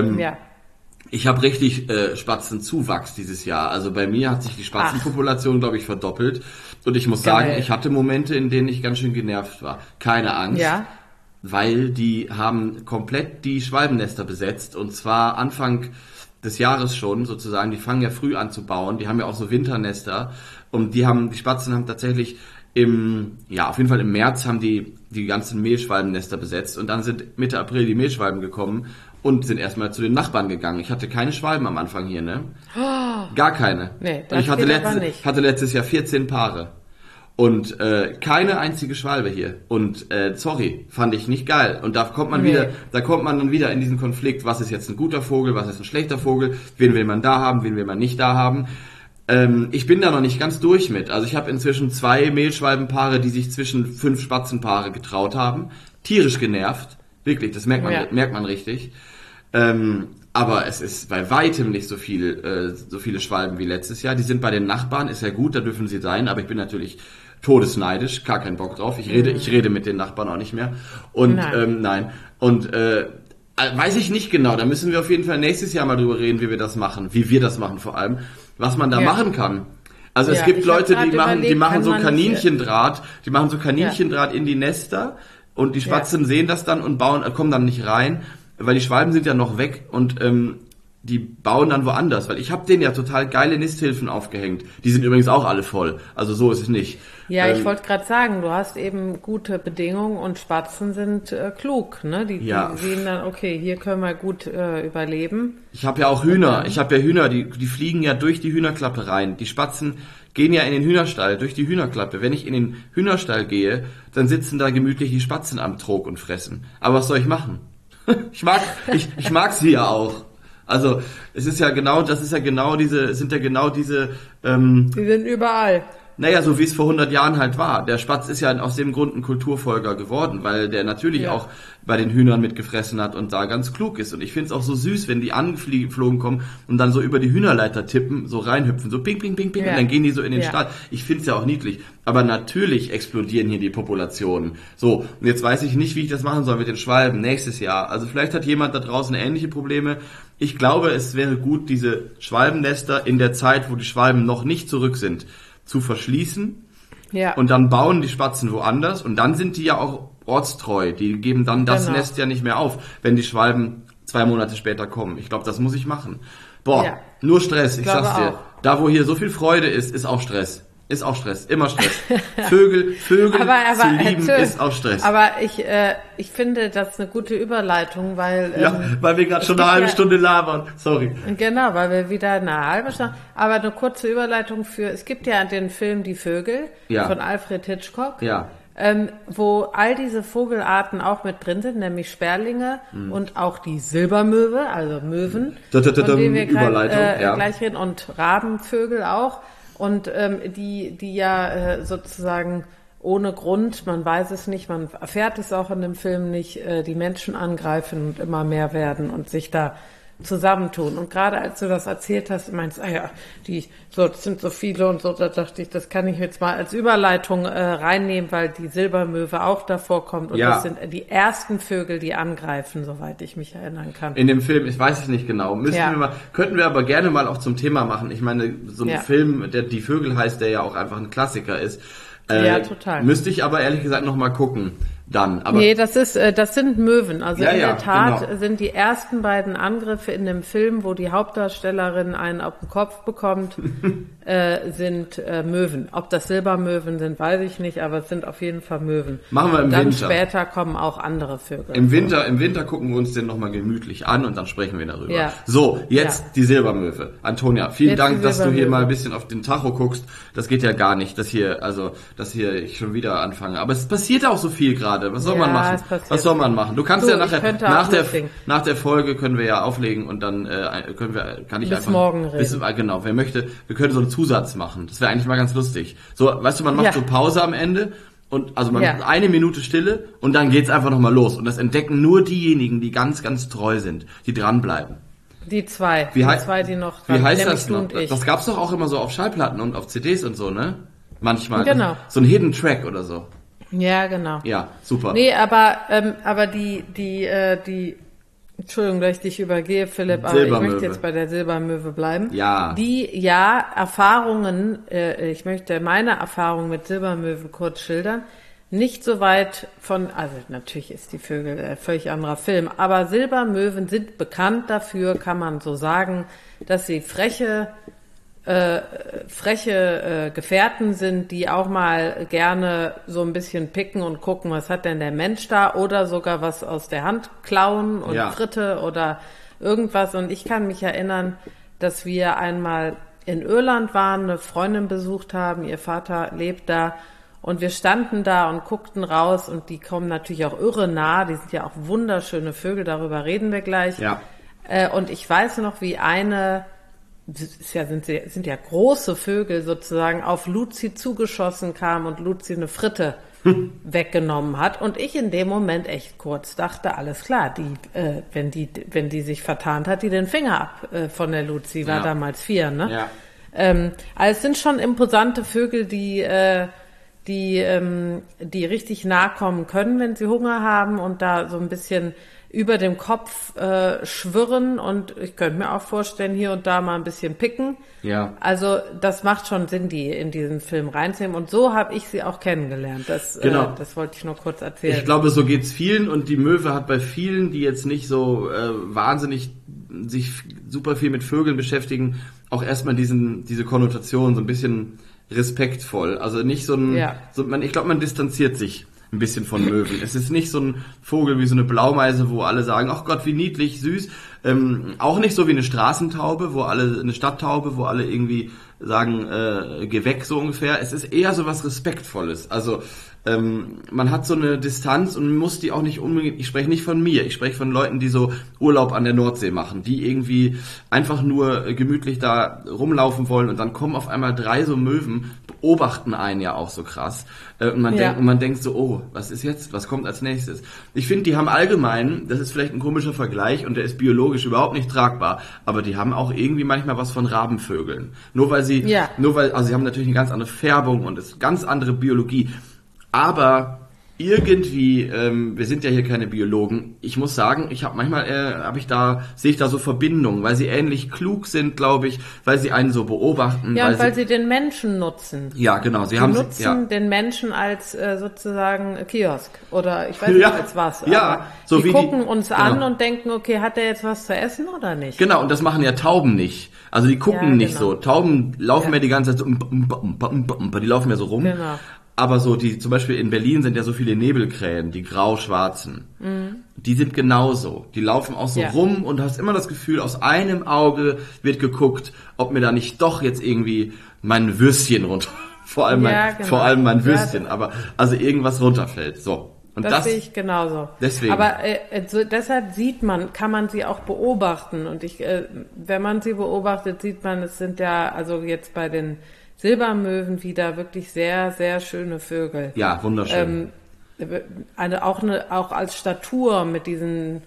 Ich habe richtig Spatzenzuwachs dieses Jahr. Also bei mir hat sich die Spatzenpopulation, glaube ich, verdoppelt. Und ich muss sagen, ich hatte Momente, in denen ich ganz schön genervt war. Keine Angst, weil die haben komplett die Schwalbennester besetzt. Und zwar Anfang des Jahres schon sozusagen. Die fangen ja früh an zu bauen. Die haben ja auch so Winternester. Und die Spatzen haben tatsächlich auf jeden Fall im März haben die ganzen Mehlschwalbennester besetzt. Und dann sind Mitte April die Mehlschwalben gekommen. Und sind erstmal zu den Nachbarn gegangen. Ich hatte keine Schwalben am Anfang hier, ne? Gar keine. Nee, und ich hatte letztes Jahr 14 Paare. Und keine einzige Schwalbe hier. Und sorry, fand ich nicht geil. Und da kommt man dann wieder in diesen Konflikt, was ist jetzt ein guter Vogel, was ist ein schlechter Vogel, wen will man da haben, wen will man nicht da haben. Ich bin da noch nicht ganz durch mit. Also ich habe inzwischen 2 Mehlschwalbenpaare, die sich zwischen 5 Spatzenpaare getraut haben. Tierisch genervt. Wirklich, das merkt man richtig. Aber es ist bei weitem nicht so viele Schwalben wie letztes Jahr. Die sind bei den Nachbarn, ist ja gut, da dürfen sie sein, aber ich bin natürlich todesneidisch, gar keinen Bock drauf. Ich rede mit den Nachbarn auch nicht mehr. Und nein. Und weiß ich nicht genau, da müssen wir auf jeden Fall nächstes Jahr mal drüber reden, wie wir das machen vor allem, was man da machen kann. Also es gibt Leute, die machen so Kaninchendraht, in die Nester und die Spatzen sehen das dann und kommen dann nicht rein. Weil die Schwalben sind ja noch weg und die bauen dann woanders. Weil ich habe denen ja total geile Nisthilfen aufgehängt. Die sind übrigens auch alle voll. Also so ist es nicht. Ja, ich wollte gerade sagen, du hast eben gute Bedingungen und Spatzen sind klug. Ne? Die sehen dann, okay, hier können wir gut überleben. Ich habe ja auch Hühner. Die fliegen ja durch die Hühnerklappe rein. Die Spatzen gehen ja in den Hühnerstall, durch die Hühnerklappe. Wenn ich in den Hühnerstall gehe, dann sitzen da gemütlich die Spatzen am Trog und fressen. Aber was soll ich machen? Ich mag sie ja auch. Also, die sind überall. Naja, so wie es vor 100 Jahren halt war. Der Spatz ist ja aus dem Grund ein Kulturfolger geworden, weil der natürlich auch bei den Hühnern mitgefressen hat und da ganz klug ist. Und ich find's auch so süß, wenn die angeflogen kommen und dann so über die Hühnerleiter tippen, so reinhüpfen, so ping, ping, ping, ping, und dann gehen die so in den Stall. Ich find's ja auch niedlich. Aber natürlich explodieren hier die Populationen. So, und jetzt weiß ich nicht, wie ich das machen soll mit den Schwalben nächstes Jahr. Also vielleicht hat jemand da draußen ähnliche Probleme. Ich glaube, es wäre gut, diese Schwalbennester in der Zeit, wo die Schwalben noch nicht zurück sind, zu verschließen. Ja. Und dann bauen die Spatzen woanders und dann sind die ja auch ortstreu. Die geben dann das Nest ja nicht mehr auf, wenn die Schwalben 2 Monate später kommen. Ich glaube, das muss ich machen. Nur Stress, ich sag's dir. Da, wo hier so viel Freude ist auch Stress. Ist auch Stress, immer Stress. Vögel zu lieben ist auch Stress. Aber ich finde, das ist eine gute Überleitung, weil... weil wir gerade schon eine halbe Stunde labern. Sorry. Genau, weil wir wieder eine halbe Stunde... Aber eine kurze Überleitung es gibt ja den Film Die Vögel von Alfred Hitchcock. Ja. Wo all diese Vogelarten auch mit drin sind, nämlich Sperlinge und auch die Silbermöwe, also Möwen, von denen wir gleich reden, und Rabenvögel auch. Und die ja sozusagen ohne Grund, man weiß es nicht, man erfährt es auch in dem Film nicht, die Menschen angreifen und immer mehr werden und sich da zusammentun. Und gerade als du das erzählt hast, meinst das sind so viele und so, da dachte ich, das kann ich jetzt mal als Überleitung reinnehmen, weil die Silbermöwe auch davor kommt und das sind die ersten Vögel, die angreifen, soweit ich mich erinnern kann. In dem Film, ich weiß es nicht genau, könnten wir aber gerne mal auch zum Thema machen. Ich meine, so ein Film, der Die Vögel heißt, der ja auch einfach ein Klassiker ist. Total. Müsste ich aber ehrlich gesagt noch mal gucken. dann. Aber nee, das sind Möwen. Also in der Tat genau. sind die ersten beiden Angriffe in dem Film, wo die Hauptdarstellerin einen auf den Kopf bekommt, sind Möwen. Ob das Silbermöwen sind, weiß ich nicht, aber es sind auf jeden Fall Möwen. Machen wir im dann Winter. Später kommen auch andere Vögel. Im Winter gucken wir uns den nochmal gemütlich an und dann sprechen wir darüber. Ja. So, jetzt die Silbermöwe. Antonia, vielen Jetzt Dank, die dass du hier Silbermöwe. mal ein bisschen auf den Tacho guckst. Das geht ja gar nicht, dass hier ich schon wieder anfange. Aber es passiert auch so viel gerade. Was soll man machen? Was soll man machen? Du kannst ja nachher, nach der Folge können wir ja auflegen und dann kann ich bis einfach morgen reden. Genau, wer möchte, wir können so einen Zusatz machen. Das wäre eigentlich mal ganz lustig. So, weißt du, man macht so Pause am Ende und also man macht 1 Minute Stille und dann geht's einfach nochmal los. Und das entdecken nur diejenigen, die ganz, ganz treu sind, die dranbleiben. Die zwei, die noch dran. Wie heißt nämlich das noch? Das gab's doch auch immer so auf Schallplatten und auf CDs und so, ne? Manchmal. Genau. So ein Hidden Track oder so. Ja, genau. Ja, super. Nee, aber die Entschuldigung, dass ich dich übergehe, Philipp, aber ich möchte jetzt bei der Silbermöwe bleiben. Ja. Erfahrungen, ich möchte meine Erfahrung mit Silbermöwen kurz schildern. Nicht so weit also natürlich ist die Vögel ein völlig anderer Film, aber Silbermöwen sind bekannt dafür, kann man so sagen, dass sie freche Gefährten sind, die auch mal gerne so ein bisschen picken und gucken, was hat denn der Mensch da, oder sogar was aus der Hand klauen und Fritte oder irgendwas. Und ich kann mich erinnern, dass wir einmal in Irland waren, eine Freundin besucht haben, ihr Vater lebt da, und wir standen da und guckten raus, und die kommen natürlich auch irre nah, die sind ja auch wunderschöne Vögel, darüber reden wir gleich. Ja. Und ich weiß noch, wie sind ja große Vögel sozusagen, auf Luzi zugeschossen kam und Luzi eine Fritte weggenommen hat. Und ich in dem Moment echt kurz dachte, alles klar, wenn die sich vertan hat, die den Finger ab von der Luzi, war damals 4, ne? Ja. Also es sind schon imposante Vögel, die richtig nahe kommen können, wenn sie Hunger haben und da so ein bisschen über dem Kopf schwirren, und ich könnte mir auch vorstellen, hier und da mal ein bisschen picken. Ja. Also das macht schon Sinn, die in diesen Film reinzunehmen, und so habe ich sie auch kennengelernt. Das wollte ich nur kurz erzählen. Ich glaube, so geht's vielen, und die Möwe hat bei vielen, die jetzt nicht so wahnsinnig sich super viel mit Vögeln beschäftigen, auch erstmal diese Konnotation so ein bisschen respektvoll. Also nicht ich glaube, man distanziert sich ein bisschen von Möwen. Es ist nicht so ein Vogel wie so eine Blaumeise, wo alle sagen, ach Gott, wie niedlich, süß. Auch nicht so wie eine Straßentaube, eine Stadttaube, wo alle irgendwie sagen, geh weg, so ungefähr. Es ist eher so was Respektvolles. Also man hat so eine Distanz und muss die auch nicht unbedingt, ich spreche nicht von mir, ich spreche von Leuten, die so Urlaub an der Nordsee machen, die irgendwie einfach nur gemütlich da rumlaufen wollen, und dann kommen auf einmal 3 so Möwen, beobachten einen ja auch so krass, und man denkt so, oh, was ist jetzt, was kommt als nächstes? Ich finde, die haben allgemein, das ist vielleicht ein komischer Vergleich und der ist biologisch überhaupt nicht tragbar, aber die haben auch irgendwie manchmal was von Rabenvögeln. Also sie haben natürlich eine ganz andere Färbung und es ist ganz andere Biologie. Aber irgendwie, wir sind ja hier keine Biologen, ich muss sagen, sehe ich da so Verbindungen, weil sie ähnlich klug sind, glaube ich, weil sie einen so beobachten. Ja, weil sie den Menschen nutzen. Ja, genau. Sie nutzen den Menschen als sozusagen Kiosk oder ich weiß nicht als was. Ja, so die gucken uns an und denken, okay, hat der jetzt was zu essen oder nicht? Genau, und das machen ja Tauben nicht. Also die gucken nicht so. Tauben laufen ja die ganze Zeit so, die laufen ja so rum. Genau. Aber so zum Beispiel in Berlin sind ja so viele Nebelkrähen, die grau-schwarzen. Mhm. Die sind genauso. Die laufen auch so rum, und du hast immer das Gefühl, aus einem Auge wird geguckt, ob mir da nicht doch jetzt irgendwie mein Würstchen runter, vor allem mein Würstchen, aber also irgendwas runterfällt. So. Und das sehe ich genauso. Deswegen. Aber deshalb kann man sie auch beobachten. Und wenn man sie beobachtet, sieht man, es sind ja, also jetzt bei den Silbermöwen wieder wirklich sehr, sehr schöne Vögel. Ja, wunderschön. Auch als Statur mit diesen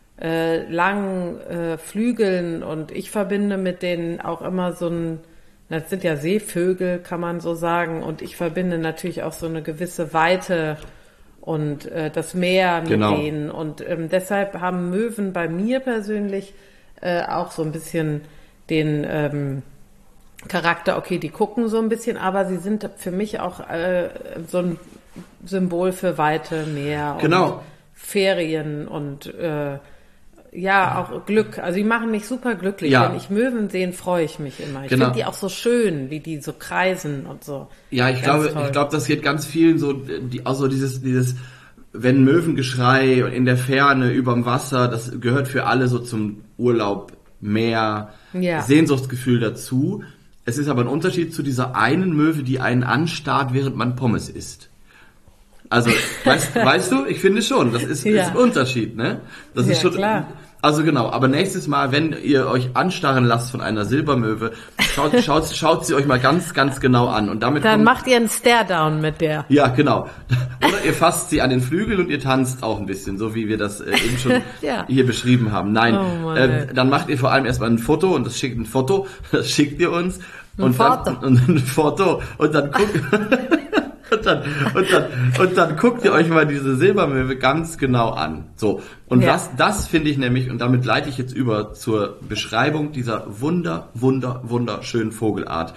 langen Flügeln, und ich verbinde mit denen auch immer das sind ja Seevögel, kann man so sagen, und ich verbinde natürlich auch so eine gewisse Weite und das Meer mit denen, und deshalb haben Möwen bei mir persönlich auch so ein bisschen den Charakter, okay, die gucken so ein bisschen, aber sie sind für mich auch so ein Symbol für Weite, Meer Genau. und Ferien und ja, auch Glück. Also die machen mich super glücklich. Ja. Wenn ich Möwen sehe, freue ich mich immer. Ich Genau. finde die auch so schön, wie die so kreisen und so. Ja, ich glaube, das geht ganz vielen so, also dieses, wenn Möwengeschrei in der Ferne, überm Wasser, das gehört für alle so zum Urlaub, Meer, Sehnsuchtsgefühl dazu. Es ist aber ein Unterschied zu dieser einen Möwe, die einen anstarrt, während man Pommes isst. Also, weißt du, ich finde schon, das ist ein Unterschied, ne? Das ist schon, klar. Also genau, aber nächstes Mal, wenn ihr euch anstarren lasst von einer Silbermöwe, schaut sie euch mal ganz, ganz genau an. Und damit dann macht ihr einen Stare-Down mit der. Ja, genau. Oder ihr fasst sie an den Flügel und ihr tanzt auch ein bisschen, so wie wir das eben schon hier beschrieben haben. Nein, dann macht ihr vor allem erstmal ein Foto und das schickt ihr uns. Und ein Foto und dann guckt... Und dann guckt ihr euch mal diese Silbermöwe ganz genau an. So. Und das finde ich nämlich, und damit leite ich jetzt über zur Beschreibung dieser wunderschönen Vogelart.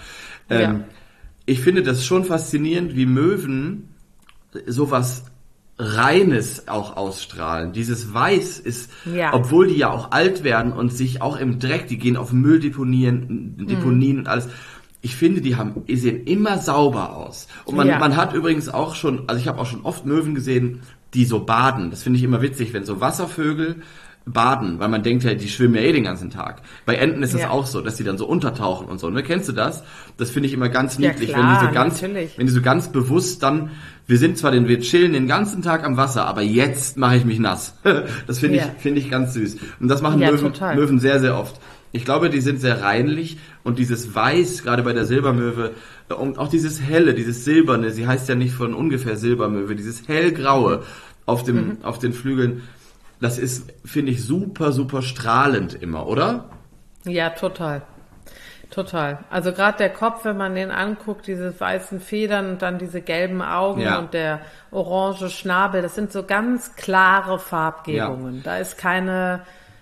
Ich finde das schon faszinierend, wie Möwen sowas Reines auch ausstrahlen. Dieses Weiß ist, obwohl die ja auch alt werden und sich auch im Dreck, die gehen auf Mülldeponien und alles. Ich finde, die sehen immer sauber aus. Und man hat übrigens auch schon, also ich habe auch schon oft Möwen gesehen, die so baden. Das finde ich immer witzig, wenn so Wasservögel baden, weil man denkt ja, die schwimmen ja den ganzen Tag. Bei Enten ist es auch so, dass die dann so untertauchen und so. Ne? Kennst du das? Das finde ich immer ganz niedlich, klar, wenn die so ganz bewusst dann, wir chillen den ganzen Tag am Wasser, aber jetzt mache ich mich nass. Das finde ich ganz süß. Und das machen Möwen sehr, sehr oft. Ich glaube, die sind sehr reinlich und dieses Weiß, gerade bei der Silbermöwe, und auch dieses Helle, dieses Silberne, sie heißt ja nicht von ungefähr Silbermöwe, dieses hellgraue auf den Flügeln, das ist, finde ich, super, super strahlend immer, oder? Ja, total. Total. Also gerade der Kopf, wenn man den anguckt, diese weißen Federn und dann diese gelben Augen und der orange Schnabel, das sind so ganz klare Farbgebungen. Ja. Da ist keine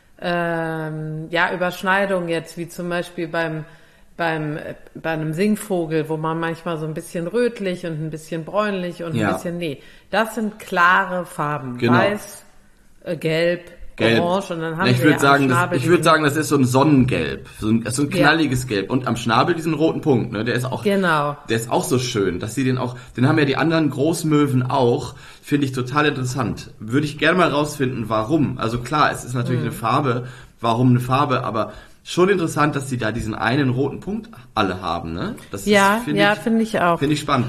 Überschneidung jetzt, wie zum Beispiel bei einem Singvogel, wo man manchmal so ein bisschen rötlich und ein bisschen bräunlich und ein bisschen, das sind klare Farben. Genau. Weiß, Gelb, Orange und dann haben ich würde sagen, das ist so ein Sonnengelb, so ein knalliges Gelb und am Schnabel diesen roten Punkt, ne, der ist auch so schön, dass sie den haben ja die anderen Großmöwen auch, finde ich total interessant. Würde ich gerne mal rausfinden, warum. Also klar, es ist natürlich eine Farbe, warum eine Farbe, aber schon interessant, dass sie da diesen einen roten Punkt alle haben, ne? Das finde ich auch. Finde ich spannend.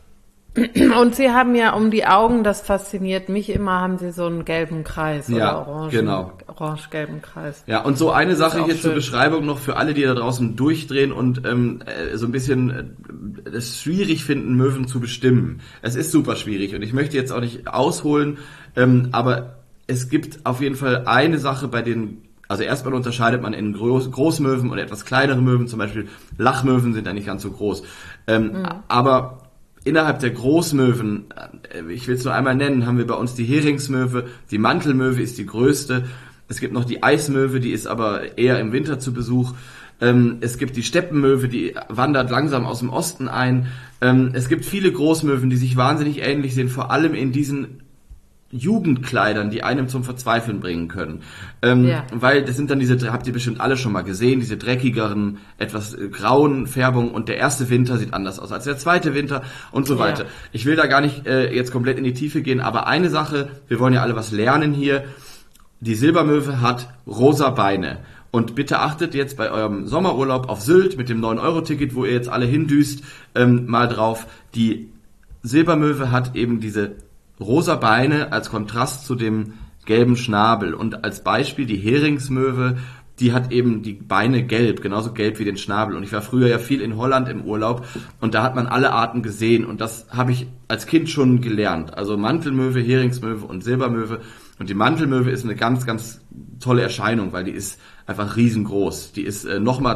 Und sie haben ja um die Augen, das fasziniert mich immer, haben sie so einen gelben Kreis oder orange-gelben Kreis. Ja, und so eine Sache hier zur Beschreibung noch für alle, die da draußen durchdrehen und so ein bisschen es schwierig finden, Möwen zu bestimmen. Es ist super schwierig und ich möchte jetzt auch nicht ausholen, aber es gibt auf jeden Fall eine Sache, bei denen, also erstmal unterscheidet man in Großmöwen und etwas kleinere Möwen, zum Beispiel Lachmöwen sind ja nicht ganz so groß, aber innerhalb der Großmöwen, ich will es nur einmal nennen, haben wir bei uns die Heringsmöwe, die Mantelmöwe ist die größte, es gibt noch die Eismöwe, die ist aber eher im Winter zu Besuch, es gibt die Steppenmöwe, die wandert langsam aus dem Osten ein, es gibt viele Großmöwen, die sich wahnsinnig ähnlich sehen, vor allem in diesen Jugendkleidern, die einem zum Verzweifeln bringen können. Weil das sind dann habt ihr bestimmt alle schon mal gesehen, diese dreckigeren, etwas grauen Färbungen und der erste Winter sieht anders aus als der zweite Winter und so weiter. Ich will da gar nicht jetzt komplett in die Tiefe gehen, aber eine Sache, wir wollen ja alle was lernen hier, die Silbermöwe hat rosa Beine. Und bitte achtet jetzt bei eurem Sommerurlaub auf Sylt mit dem 9-Euro-Ticket, wo ihr jetzt alle hindüst, mal drauf. Die Silbermöwe hat eben diese rosa Beine als Kontrast zu dem gelben Schnabel. Und als Beispiel die Heringsmöwe, die hat eben die Beine gelb, genauso gelb wie den Schnabel. Und ich war früher ja viel in Holland im Urlaub und da hat man alle Arten gesehen. Und das habe ich als Kind schon gelernt. Also Mantelmöwe, Heringsmöwe und Silbermöwe. Und die Mantelmöwe ist eine ganz, ganz tolle Erscheinung, weil die ist einfach riesengroß. Die ist nochmal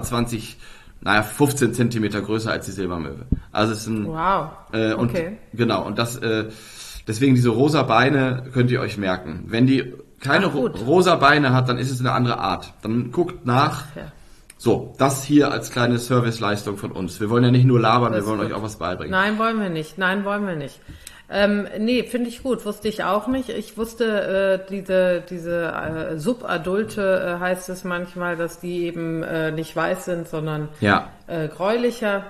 15 Zentimeter größer als die Silbermöwe. Also es ist ein... Wow, okay. Und, genau, und das... Deswegen diese rosa Beine könnt ihr euch merken. Wenn die keine rosa Beine hat, dann ist es eine andere Art. Dann guckt nach. Ja. So, das hier als kleine Serviceleistung von uns. Wir wollen ja nicht nur labern, wir wollen euch auch was beibringen. Nein, wollen wir nicht. Nee, finde ich gut, wusste ich auch nicht. Ich wusste, diese Subadulte heißt es manchmal, dass die eben nicht weiß sind, sondern gräulicher.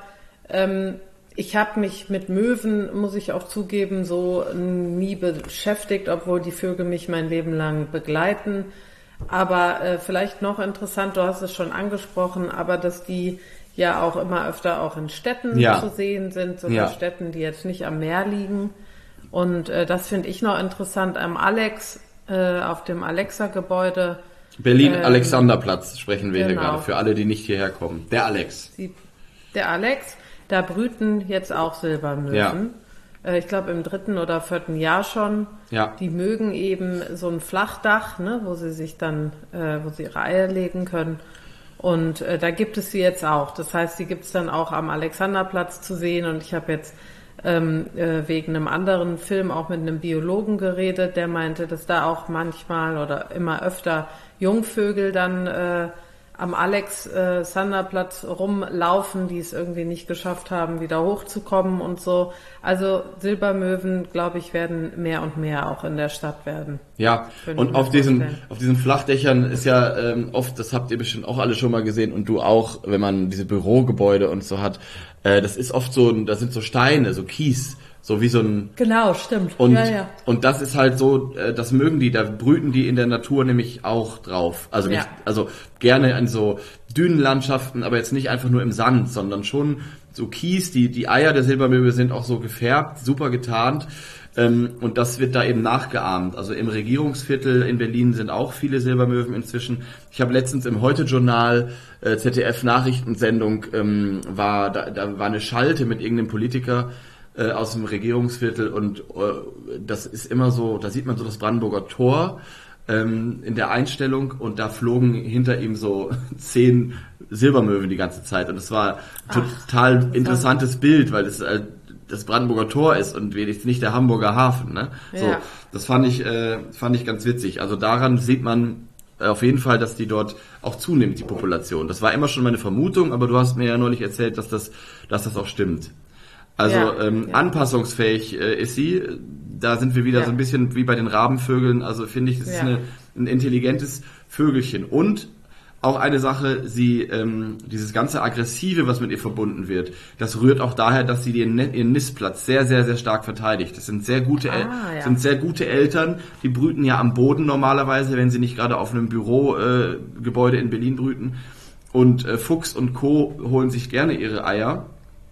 Ich habe mich mit Möwen, muss ich auch zugeben, so nie beschäftigt, obwohl die Vögel mich mein Leben lang begleiten. Aber vielleicht noch interessant, du hast es schon angesprochen, aber dass die ja auch immer öfter auch in Städten zu sehen sind, sogar Städten, die jetzt nicht am Meer liegen. Und das finde ich noch interessant am Alex, auf dem Alexa-Gebäude. Berlin-Alexanderplatz sprechen wir hier gerade, für alle, die nicht hierher kommen. Der Alex. Der Alex, da brüten jetzt auch Silbermöwen. Ja. Ich glaube im 3. oder 4. Jahr schon. Ja. Die mögen eben so ein Flachdach, ne, wo sie sich dann, wo sie ihre Eier legen können. Und da gibt es sie jetzt auch. Das heißt, die gibt es dann auch am Alexanderplatz zu sehen. Und ich habe jetzt wegen einem anderen Film auch mit einem Biologen geredet, der meinte, dass da auch manchmal oder immer öfter Jungvögel dann am Alexanderplatz rumlaufen, die es irgendwie nicht geschafft haben, wieder hochzukommen und so. Also Silbermöwen, glaube ich, werden mehr und mehr auch in der Stadt werden. Ja, und auf diesen Flachdächern ist ja oft, das habt ihr bestimmt auch alle schon mal gesehen und du auch, wenn man diese Bürogebäude und so hat, das ist oft so, da sind so Steine, so Kies, so wie so ein... Genau, stimmt. Und das ist halt so, das mögen die, da brüten die in der Natur nämlich auch drauf. Also nicht, also gerne in so Dünenlandschaften, aber jetzt nicht einfach nur im Sand, sondern schon so Kies, die Eier der Silbermöwe sind auch so gefärbt, super getarnt. Und das wird da eben nachgeahmt. Also im Regierungsviertel in Berlin sind auch viele Silbermöwen inzwischen. Ich habe letztens im Heute-Journal, ZDF-Nachrichtensendung, da war eine Schalte mit irgendeinem Politiker aus dem Regierungsviertel und das ist immer so, da sieht man so das Brandenburger Tor in der Einstellung und da flogen hinter ihm so 10 Silbermöwen die ganze Zeit und es war total interessantes Bild, weil es das Brandenburger Tor ist und wenigstens nicht der Hamburger Hafen, ne? So, das fand ich ganz witzig. Also daran sieht man auf jeden Fall, dass die dort auch zunimmt, die Population. Das war immer schon meine Vermutung, aber du hast mir ja neulich erzählt, dass das auch stimmt. Also anpassungsfähig ist sie. Da sind wir wieder so ein bisschen wie bei den Rabenvögeln. Also finde ich, das ist ein intelligentes Vögelchen. Und auch eine Sache, dieses ganze Aggressive, was mit ihr verbunden wird, das rührt auch daher, dass sie ihren Nistplatz sehr, sehr, sehr stark verteidigt. Das sind sehr gute Eltern. Die brüten ja am Boden normalerweise, wenn sie nicht gerade auf einem Bürogebäude in Berlin brüten. Und Fuchs und Co. holen sich gerne ihre Eier.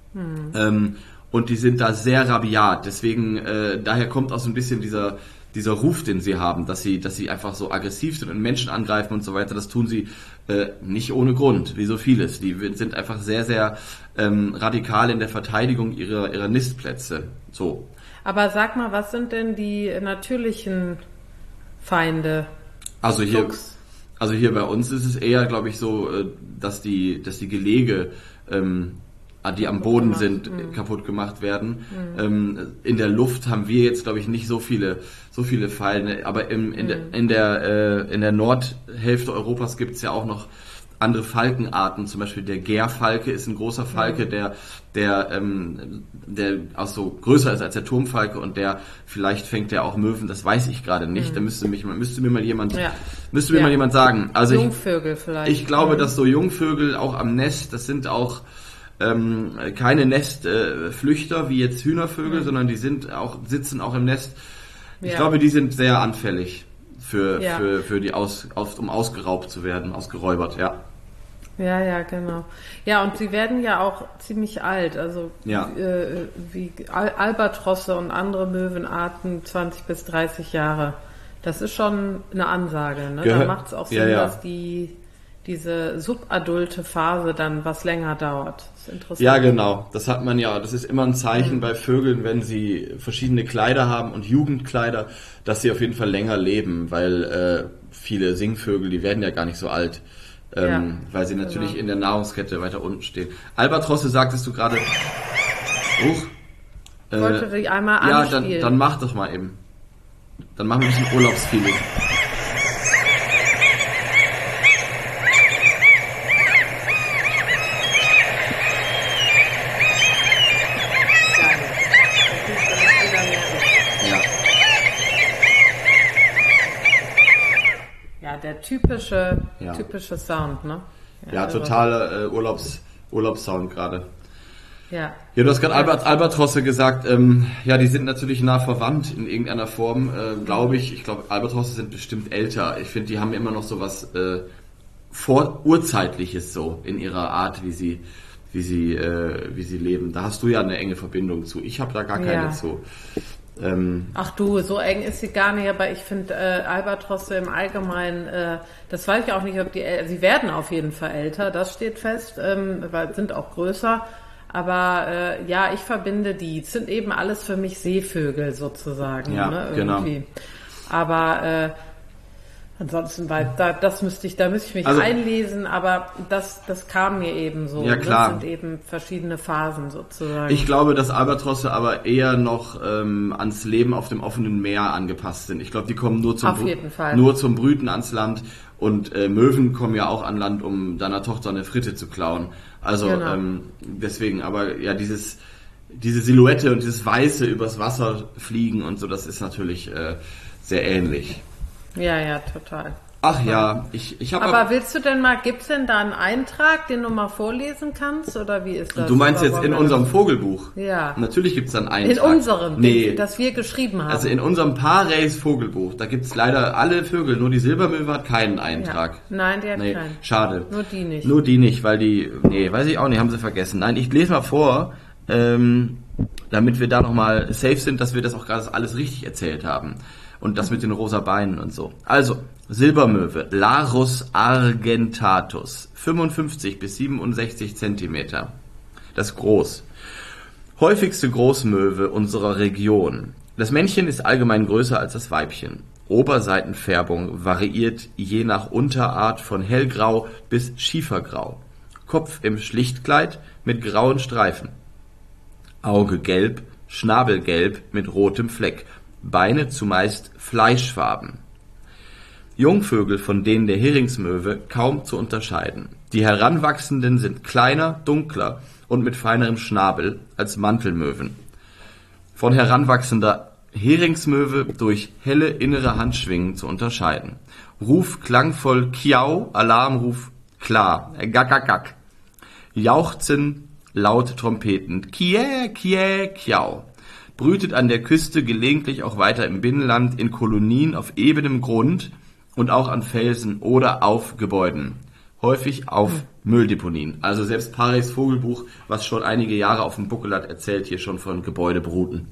Und die sind da sehr rabiat. Deswegen, daher kommt auch so ein bisschen dieser Ruf, den sie haben, dass sie einfach so aggressiv sind und Menschen angreifen und so weiter. Das tun sie nicht ohne Grund, wie so vieles. Die sind einfach sehr, sehr radikal in der Verteidigung ihrer Nistplätze. So. Aber sag mal, was sind denn die natürlichen Feinde? Also hier bei uns ist es eher, glaube ich, so, dass die Gelege die am Boden sind, kaputt gemacht werden. In der Luft haben wir jetzt, glaube ich, nicht so viele Fallen, aber in der Nordhälfte Europas gibt es ja auch noch andere Falkenarten, zum Beispiel der Gärfalke ist ein großer Falke, der auch so größer ist als der Turmfalke und vielleicht fängt der auch Möwen, das weiß ich gerade nicht, da müsste mir mal jemand sagen. Also Jungvögel vielleicht. Ich glaube, dass so Jungvögel auch am Nest, das sind auch keine Nestflüchter wie jetzt Hühnervögel, sondern die sitzen auch im Nest. Ich glaube, die sind sehr anfällig für die um ausgeraubt zu werden, ausgeräubert, Ja, genau. Ja, und sie werden ja auch ziemlich alt, also wie Albatrosse und andere Möwenarten 20 bis 30 Jahre. Das ist schon eine Ansage, ne? Da macht es auch Sinn, dass diese subadulte Phase dann was länger dauert. Das ist interessant. Ja, genau. Das hat man ja. Das ist immer ein Zeichen bei Vögeln, wenn sie verschiedene Kleider haben und Jugendkleider, dass sie auf jeden Fall länger leben, weil viele Singvögel, die werden ja gar nicht so alt, weil sie natürlich in der Nahrungskette weiter unten stehen. Albatrosse, sagtest du gerade. Ich wollte die einmal anspielen. Ja, dann mach doch mal eben. Dann machen wir ein bisschen Urlaubsfeeling. typische Sound, ne? Ja, totaler Urlaubssound gerade. Ja. Ja, du hast gerade Albatrosse gesagt. Ja, die sind natürlich nah verwandt in irgendeiner Form, glaube ich. Ich glaube, Albatrosse sind bestimmt älter. Ich finde, die haben immer noch so was Urzeitliches so in ihrer Art, wie sie leben. Da hast du ja eine enge Verbindung zu. Ich habe da gar keine zu. Ach du, so eng ist sie gar nicht, aber ich finde Albatrosse im Allgemeinen, das weiß ich auch nicht, ob sie werden auf jeden Fall älter, das steht fest, weil sind auch größer, aber ich verbinde die, es sind eben alles für mich Seevögel sozusagen, ja, ne, irgendwie. Genau. Aber ansonsten, da müsste ich mich einlesen, aber das kam mir eben so. Ja, klar. Das sind eben verschiedene Phasen sozusagen. Ich glaube, dass Albatrosse aber eher noch ans Leben auf dem offenen Meer angepasst sind. Ich glaube, die kommen nur zum Brüten ans Land und Möwen kommen ja auch an Land, um deiner Tochter eine Fritte zu klauen. Also genau. Deswegen, aber ja, diese Silhouette und dieses Weiße übers Wasser fliegen und so, das ist natürlich sehr ähnlich. Ja, total. Ach ja, ich habe. Aber willst du denn mal, gibt's denn da einen Eintrag, den du mal vorlesen kannst, oder wie ist das? Du meinst jetzt in unserem Vogelbuch? Ja. Natürlich gibt's da einen Eintrag. In unserem, das wir geschrieben haben. Also in unserem Paarreis Vogelbuch, da gibt's leider alle Vögel, nur die Silbermöwe hat keinen Eintrag. Ja. Nein, die hat keinen. Schade. Nur die nicht. Nur die nicht, weil weiß ich auch nicht, haben sie vergessen. Nein, ich lese mal vor, damit wir da nochmal safe sind, dass wir das auch gerade alles richtig erzählt haben. Und das mit den rosa Beinen und so. Also, Silbermöwe, Larus argentatus, 55 bis 67 Zentimeter. Das ist groß. Häufigste Großmöwe unserer Region. Das Männchen ist allgemein größer als das Weibchen. Oberseitenfärbung variiert je nach Unterart von hellgrau bis schiefergrau. Kopf im Schlichtkleid mit grauen Streifen. Auge gelb, Schnabel gelb mit rotem Fleck. Beine zumeist fleischfarben. Jungvögel von denen der Heringsmöwe kaum zu unterscheiden. Die Heranwachsenden sind kleiner, dunkler und mit feinerem Schnabel als Mantelmöwen. Von heranwachsender Heringsmöwe durch helle innere Handschwingen zu unterscheiden. Ruf klangvoll Kiau, Alarmruf klar, Gak. Jauchzen laut Trompeten, Kie, Kie, Kiau. Brütet an der Küste, gelegentlich auch weiter im Binnenland, in Kolonien auf ebenem Grund und auch an Felsen oder auf Gebäuden. Häufig auf Mülldeponien. Also selbst Paris Vogelbuch, was schon einige Jahre auf dem Buckel hat, erzählt hier schon von Gebäudebruten.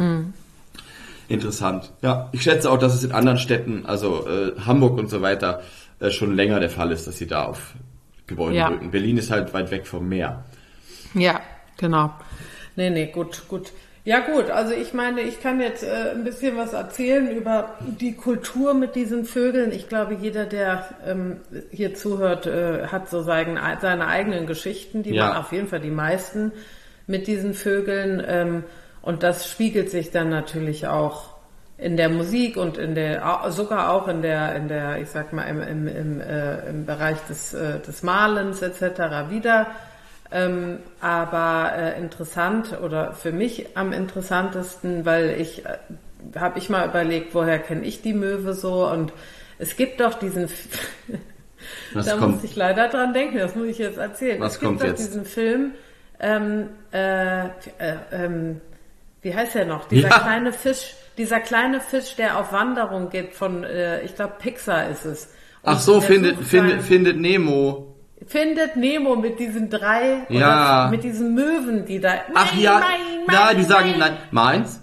Interessant. Ja, ich schätze auch, dass es in anderen Städten, also Hamburg und so weiter, schon länger der Fall ist, dass sie da auf Gebäude brüten. Berlin ist halt weit weg vom Meer. Ja, genau. Nee, gut. Ja gut, also ich meine, ich kann jetzt ein bisschen was erzählen über die Kultur mit diesen Vögeln. Ich glaube, jeder, der hier zuhört, hat so seine eigenen Geschichten, die man auf jeden Fall die meisten mit diesen Vögeln. Und das spiegelt sich dann natürlich auch in der Musik und sogar auch in der, ich sag mal, im Bereich des Malens etc. wieder. Aber interessant oder für mich am interessantesten, weil habe ich mal überlegt, woher kenne ich die Möwe so, und es gibt doch diesen muss ich leider dran denken, das muss ich jetzt erzählen. Es gibt doch diesen Film, wie heißt der noch? Dieser kleine Fisch, der auf Wanderung geht von, ich glaube Pixar ist es. Und ach so, findet Nemo. Findet Nemo mit diesen mit diesen Möwen, die da... die sagen, meins.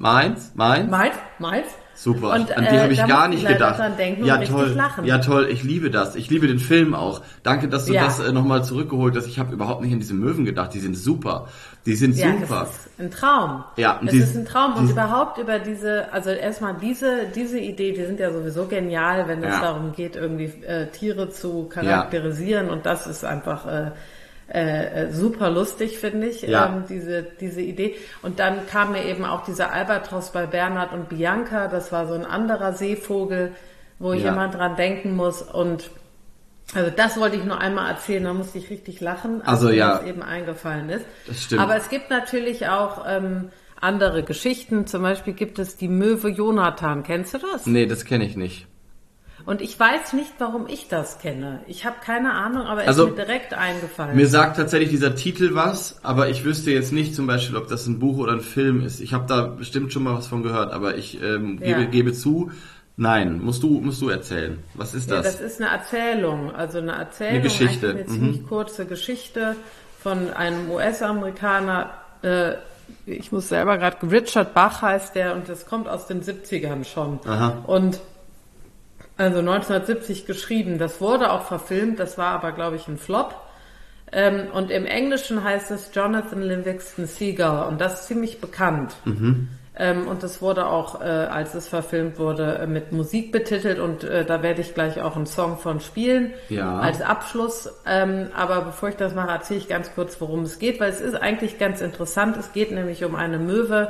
Super, und, an die habe ich gar nicht gedacht. Ja, toll. Ja, toll, ich liebe das. Ich liebe den Film auch. Danke, dass du das nochmal zurückgeholt hast. Ich habe überhaupt nicht an diese Möwen gedacht. Die sind super. Das ist ein Traum. Ja, es ist ein Traum. Und überhaupt über erstmal diese Idee, die sind ja sowieso genial, wenn es darum geht, irgendwie Tiere zu charakterisieren. Und das ist einfach super lustig, finde ich, diese Idee. Und dann kam mir eben auch dieser Albatros bei Bernhard und Bianca. Das war so ein anderer Seevogel, wo ich immer dran denken muss. Und also das wollte ich nur einmal erzählen, da musste ich richtig lachen, als mir das eben eingefallen ist. Das stimmt. Aber es gibt natürlich auch andere Geschichten. Zum Beispiel gibt es die Möwe Jonathan. Kennst du das? Nee, das kenne ich nicht. Und ich weiß nicht, warum ich das kenne. Ich habe keine Ahnung, aber es ist mir direkt eingefallen. Mir sagt tatsächlich dieser Titel was, aber ich wüsste jetzt nicht zum Beispiel, ob das ein Buch oder ein Film ist. Ich habe da bestimmt schon mal was von gehört, aber ich gebe zu, nein, musst du erzählen. Was ist das? Ja, das ist eine Erzählung, eine Geschichte. Eine ziemlich kurze Geschichte von einem US-Amerikaner, ich muss selber gerade, Richard Bach heißt der, und das kommt aus den 70ern schon. Aha. Und also 1970 geschrieben. Das wurde auch verfilmt, das war aber, glaube ich, ein Flop. Und im Englischen heißt es Jonathan Livingston Seagull und das ist ziemlich bekannt. Mhm. Und das wurde auch, als es verfilmt wurde, mit Musik betitelt und da werde ich gleich auch einen Song von spielen als Abschluss. Aber bevor ich das mache, erzähle ich ganz kurz, worum es geht, weil es ist eigentlich ganz interessant. Es geht nämlich um eine Möwe,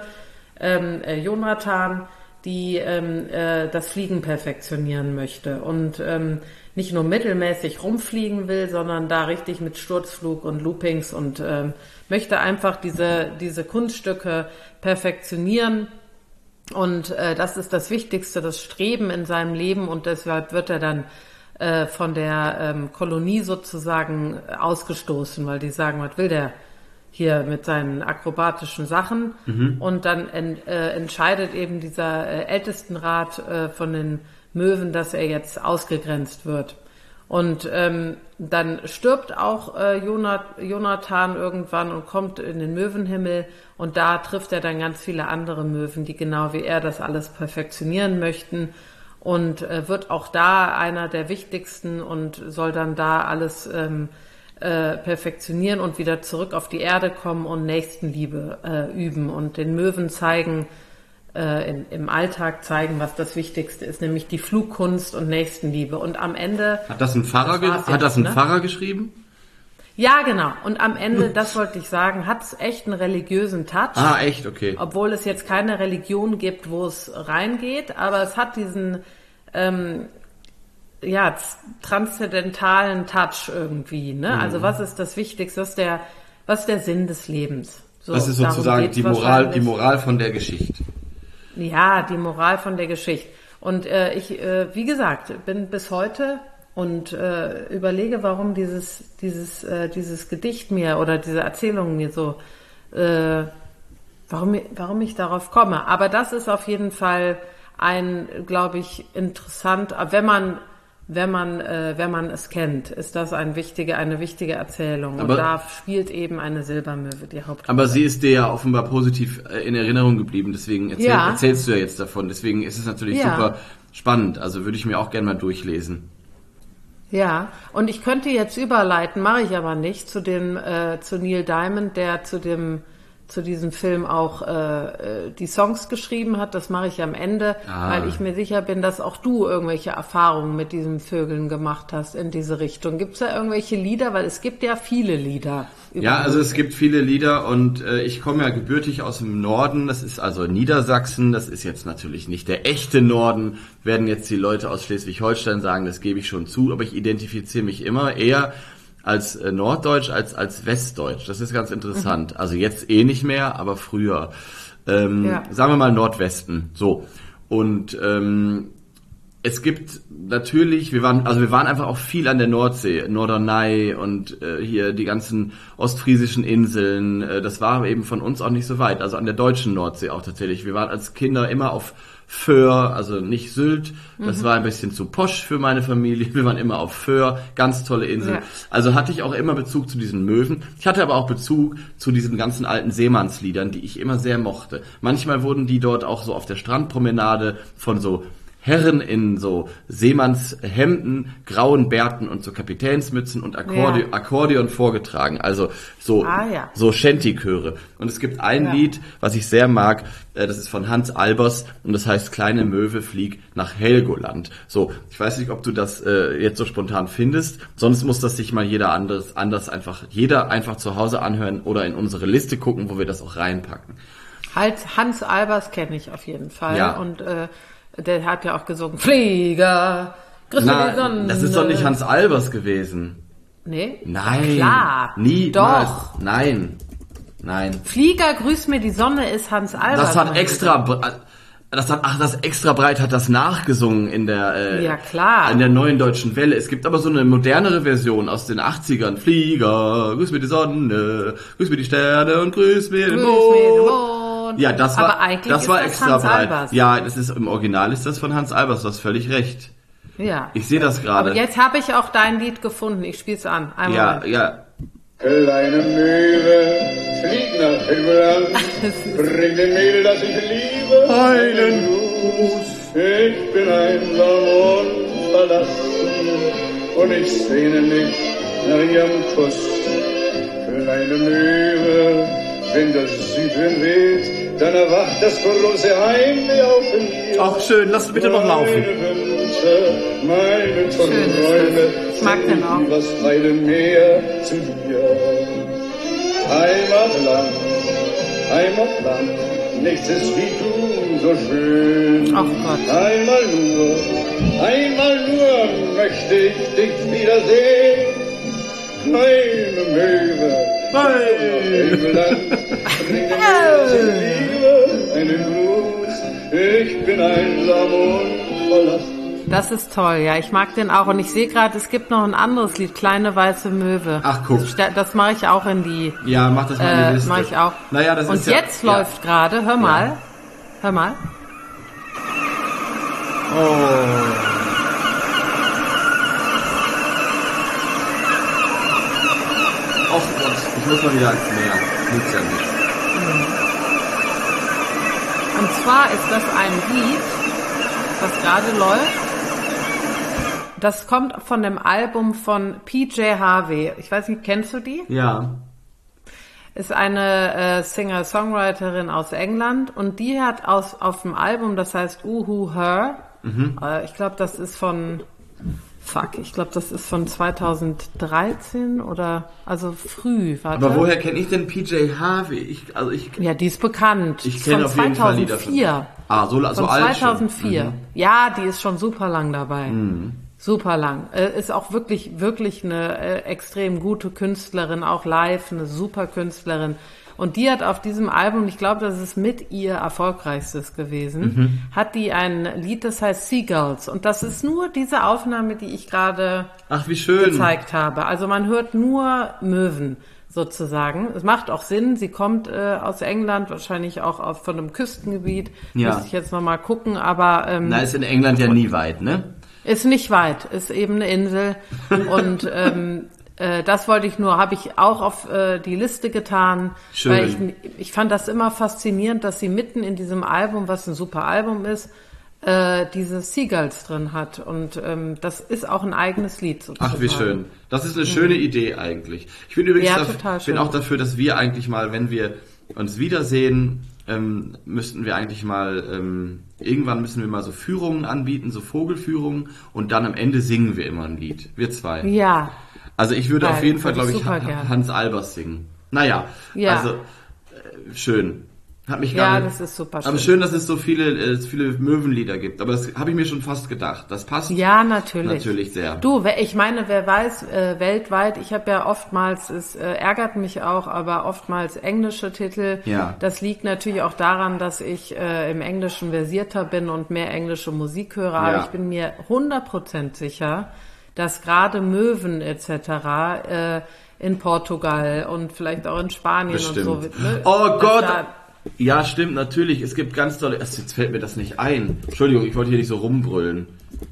Jonathan, die das Fliegen perfektionieren möchte und nicht nur mittelmäßig rumfliegen will, sondern da richtig mit Sturzflug und Loopings und möchte einfach diese Kunststücke perfektionieren. Und das ist das Wichtigste, das Streben in seinem Leben, und deshalb wird er dann von der Kolonie sozusagen ausgestoßen, weil die sagen, was will der hier mit seinen akrobatischen Sachen. Und dann entscheidet eben dieser Ältestenrat von den Möwen, dass er jetzt ausgegrenzt wird. Und dann stirbt auch Jonathan irgendwann und kommt in den Möwenhimmel, und da trifft er dann ganz viele andere Möwen, die genau wie er das alles perfektionieren möchten, und wird auch da einer der wichtigsten und soll dann da alles perfektionieren und wieder zurück auf die Erde kommen und Nächstenliebe üben und den Möwen zeigen, im Alltag zeigen, was das Wichtigste ist, nämlich die Flugkunst und Nächstenliebe. Und am Ende... Hat das ein Pfarrer geschrieben? Ja, genau. Und am Ende, das wollte ich sagen, hat es echt einen religiösen Touch. Ah, echt? Okay. Obwohl es jetzt keine Religion gibt, wo es reingeht, aber es hat diesen transzendentalen Touch irgendwie. Ne? Also was ist das Wichtigste? Was ist der Sinn des Lebens? So, das ist sozusagen die Moral von der Geschichte. Ja, die Moral von der Geschichte. Und ich, wie gesagt, bin bis heute und überlege, warum dieses Gedicht mir oder diese Erzählung mir so, warum ich darauf komme. Aber das ist auf jeden Fall glaube ich, interessant, wenn man es kennt, ist das eine wichtige Erzählung. Und da spielt eben eine Silbermöwe die Hauptrolle. Aber sie ist dir ja offenbar positiv in Erinnerung geblieben, deswegen erzählst du ja jetzt davon. Deswegen ist es natürlich super spannend. Also würde ich mir auch gerne mal durchlesen. Ja, und ich könnte jetzt überleiten, mache ich aber nicht, zu Neil Diamond, der zu diesem Film auch die Songs geschrieben hat. Das mache ich am Ende, weil ich mir sicher bin, dass auch du irgendwelche Erfahrungen mit diesen Vögeln gemacht hast in diese Richtung. Gibt es da irgendwelche Lieder? Weil es gibt ja viele Lieder. Ja, also es gibt viele Lieder und ich komme ja gebürtig aus dem Norden. Das ist also Niedersachsen. Das ist jetzt natürlich nicht der echte Norden, werden jetzt die Leute aus Schleswig-Holstein sagen, das gebe ich schon zu. Aber ich identifiziere mich immer eher als Norddeutsch als Westdeutsch. Das ist ganz interessant. Also jetzt nicht mehr, aber früher. Sagen wir mal Nordwesten. So. Und es gibt natürlich, wir waren einfach auch viel an der Nordsee, Norderney und hier die ganzen ostfriesischen Inseln. Das war eben von uns auch nicht so weit. Also an der deutschen Nordsee auch tatsächlich. Wir waren als Kinder immer auf Föhr, also nicht Sylt, das war ein bisschen zu posch für meine Familie, wir waren immer auf Föhr, ganz tolle Insel. Ja. Also hatte ich auch immer Bezug zu diesen Möwen. Ich hatte aber auch Bezug zu diesen ganzen alten Seemannsliedern, die ich immer sehr mochte. Manchmal wurden die dort auch so auf der Strandpromenade von so Herren in so Seemannshemden, grauen Bärten und so Kapitänsmützen und Akkordeon vorgetragen. Also so Shanty-Chöre. Und es gibt ein Lied, was ich sehr mag, das ist von Hans Albers und das heißt Kleine Möwe flieg nach Helgoland. So, ich weiß nicht, ob du das jetzt so spontan findest, sonst muss das sich mal jeder einfach zu Hause anhören oder in unsere Liste gucken, wo wir das auch reinpacken. Hans Albers kenne ich auf jeden Fall. Ja. Und der hat ja auch gesungen, Flieger, grüß mir die Sonne. Das ist doch nicht Hans Albers gewesen. Nee? Nein. Klar. Nie. Doch. Nein. Flieger, grüß mir die Sonne ist Hans Albers. Das hat extra... das extra breit hat das nachgesungen in der, ja, klar. In der Neuen Deutschen Welle. Es gibt aber so eine modernere Version aus den 80ern. Flieger, grüß mir die Sonne, grüß mir die Sterne und grüß mir den Mond. Ja, das war extra breit. Albers. Ja, das ist, im Original ist das von Hans Albers, du hast völlig recht. Ja. Ich sehe das gerade. Aber jetzt habe ich auch dein Lied gefunden. Ich spiel's an. Einmal. Ja. Kleine Möwe, flieg nach Himmeland, bring dem Mädel, das ich liebe, einen Gruß. Ich bin einsam und verlassen und ich sehne mich nach ihrem Kuss. Kleine Möwe, wenn der Südwind weht, dann erwacht das große Heimweh auf in mir. Ach schön, lass bitte noch laufen. Meine Träume, ich mag den auch. Das freie Meer zu dir. Heimatland, nichts ist wie du so schön. Ach Gott. Einmal nur möchte ich dich wiedersehen. Kleine Möwe, Heimatland, bring mir Liebe, einen Gruß. Ich bin einsam und verlassen. Das ist toll, ja. Ich mag den auch. Und ich sehe gerade, es gibt noch ein anderes Lied, Kleine Weiße Möwe. Ach, guck. Das mache ich auch in die... Ja, mach das mal in die Liste. Mache ich auch. Naja, das und ist jetzt läuft gerade, hör mal. Ja. Hör mal. Oh. Ach Gott, ich muss mal wieder ans Meer. Nützt ja nicht. Und zwar ist das ein Lied, was gerade läuft. Das kommt von dem Album von PJ Harvey. Ich weiß nicht, kennst du die? Ja. Ist eine Singer-Songwriterin aus England und die hat auf dem Album, das heißt Uhu Her, ich glaube, das ist von 2013 oder also früh. Warte. Aber woher kenne ich denn PJ Harvey? Ja, die ist bekannt. Ich kenne auf jeden Fall Lieder von 2004. So alt 2004. schon. Ja, die ist schon super lang dabei. Super lang. Ist auch wirklich eine extrem gute Künstlerin, auch live, eine super Künstlerin. Und die hat auf diesem Album, ich glaube, das ist mit ihr erfolgreichstes gewesen, hat die ein Lied, das heißt Seagulls. Und das ist nur diese Aufnahme, die ich gerade gezeigt habe. Also man hört nur Möwen sozusagen. Es macht auch Sinn. Sie kommt aus England, wahrscheinlich auch von einem Küstengebiet. Ja. Müsste ich jetzt nochmal gucken, aber... ist in England ja nie weit, ne? Ist nicht weit, ist eben eine Insel. Und das wollte ich nur, habe ich auch auf die Liste getan. Schön. Weil ich fand das immer faszinierend, dass sie mitten in diesem Album, was ein super Album ist, diese Seagulls drin hat. Und das ist auch ein eigenes Lied sozusagen. Ach, wie schön. Das ist eine schöne Idee eigentlich. Ich bin übrigens bin auch dafür, dass wir eigentlich mal, wenn wir uns wiedersehen, müssten wir eigentlich mal, irgendwann müssen wir mal so Führungen anbieten, so Vogelführungen, und dann am Ende singen wir immer ein Lied. Wir zwei. Ja. Also ich würde auf jeden Fall, glaube ich, Hans Albers singen. Naja, ja. Also schön. Hat mich ja, das ist super schön. Aber schön, dass es so viele Möwenlieder gibt. Aber das habe ich mir schon fast gedacht. Das passt. Ja, natürlich. Natürlich sehr. Du, ich meine, wer weiß, weltweit, ich habe ja oftmals, es ärgert mich auch, aber oftmals englische Titel. Ja. Das liegt natürlich auch daran, dass ich im Englischen versierter bin und mehr englische Musik höre. Aber ich bin mir 100% sicher, dass gerade Möwen etc. In Portugal und vielleicht auch in Spanien bestimmt. Und so. Ne? Oh Gott! Ja, stimmt, natürlich. Es gibt ganz tolle... Jetzt fällt mir das nicht ein. Entschuldigung, ich wollte hier nicht so rumbrüllen.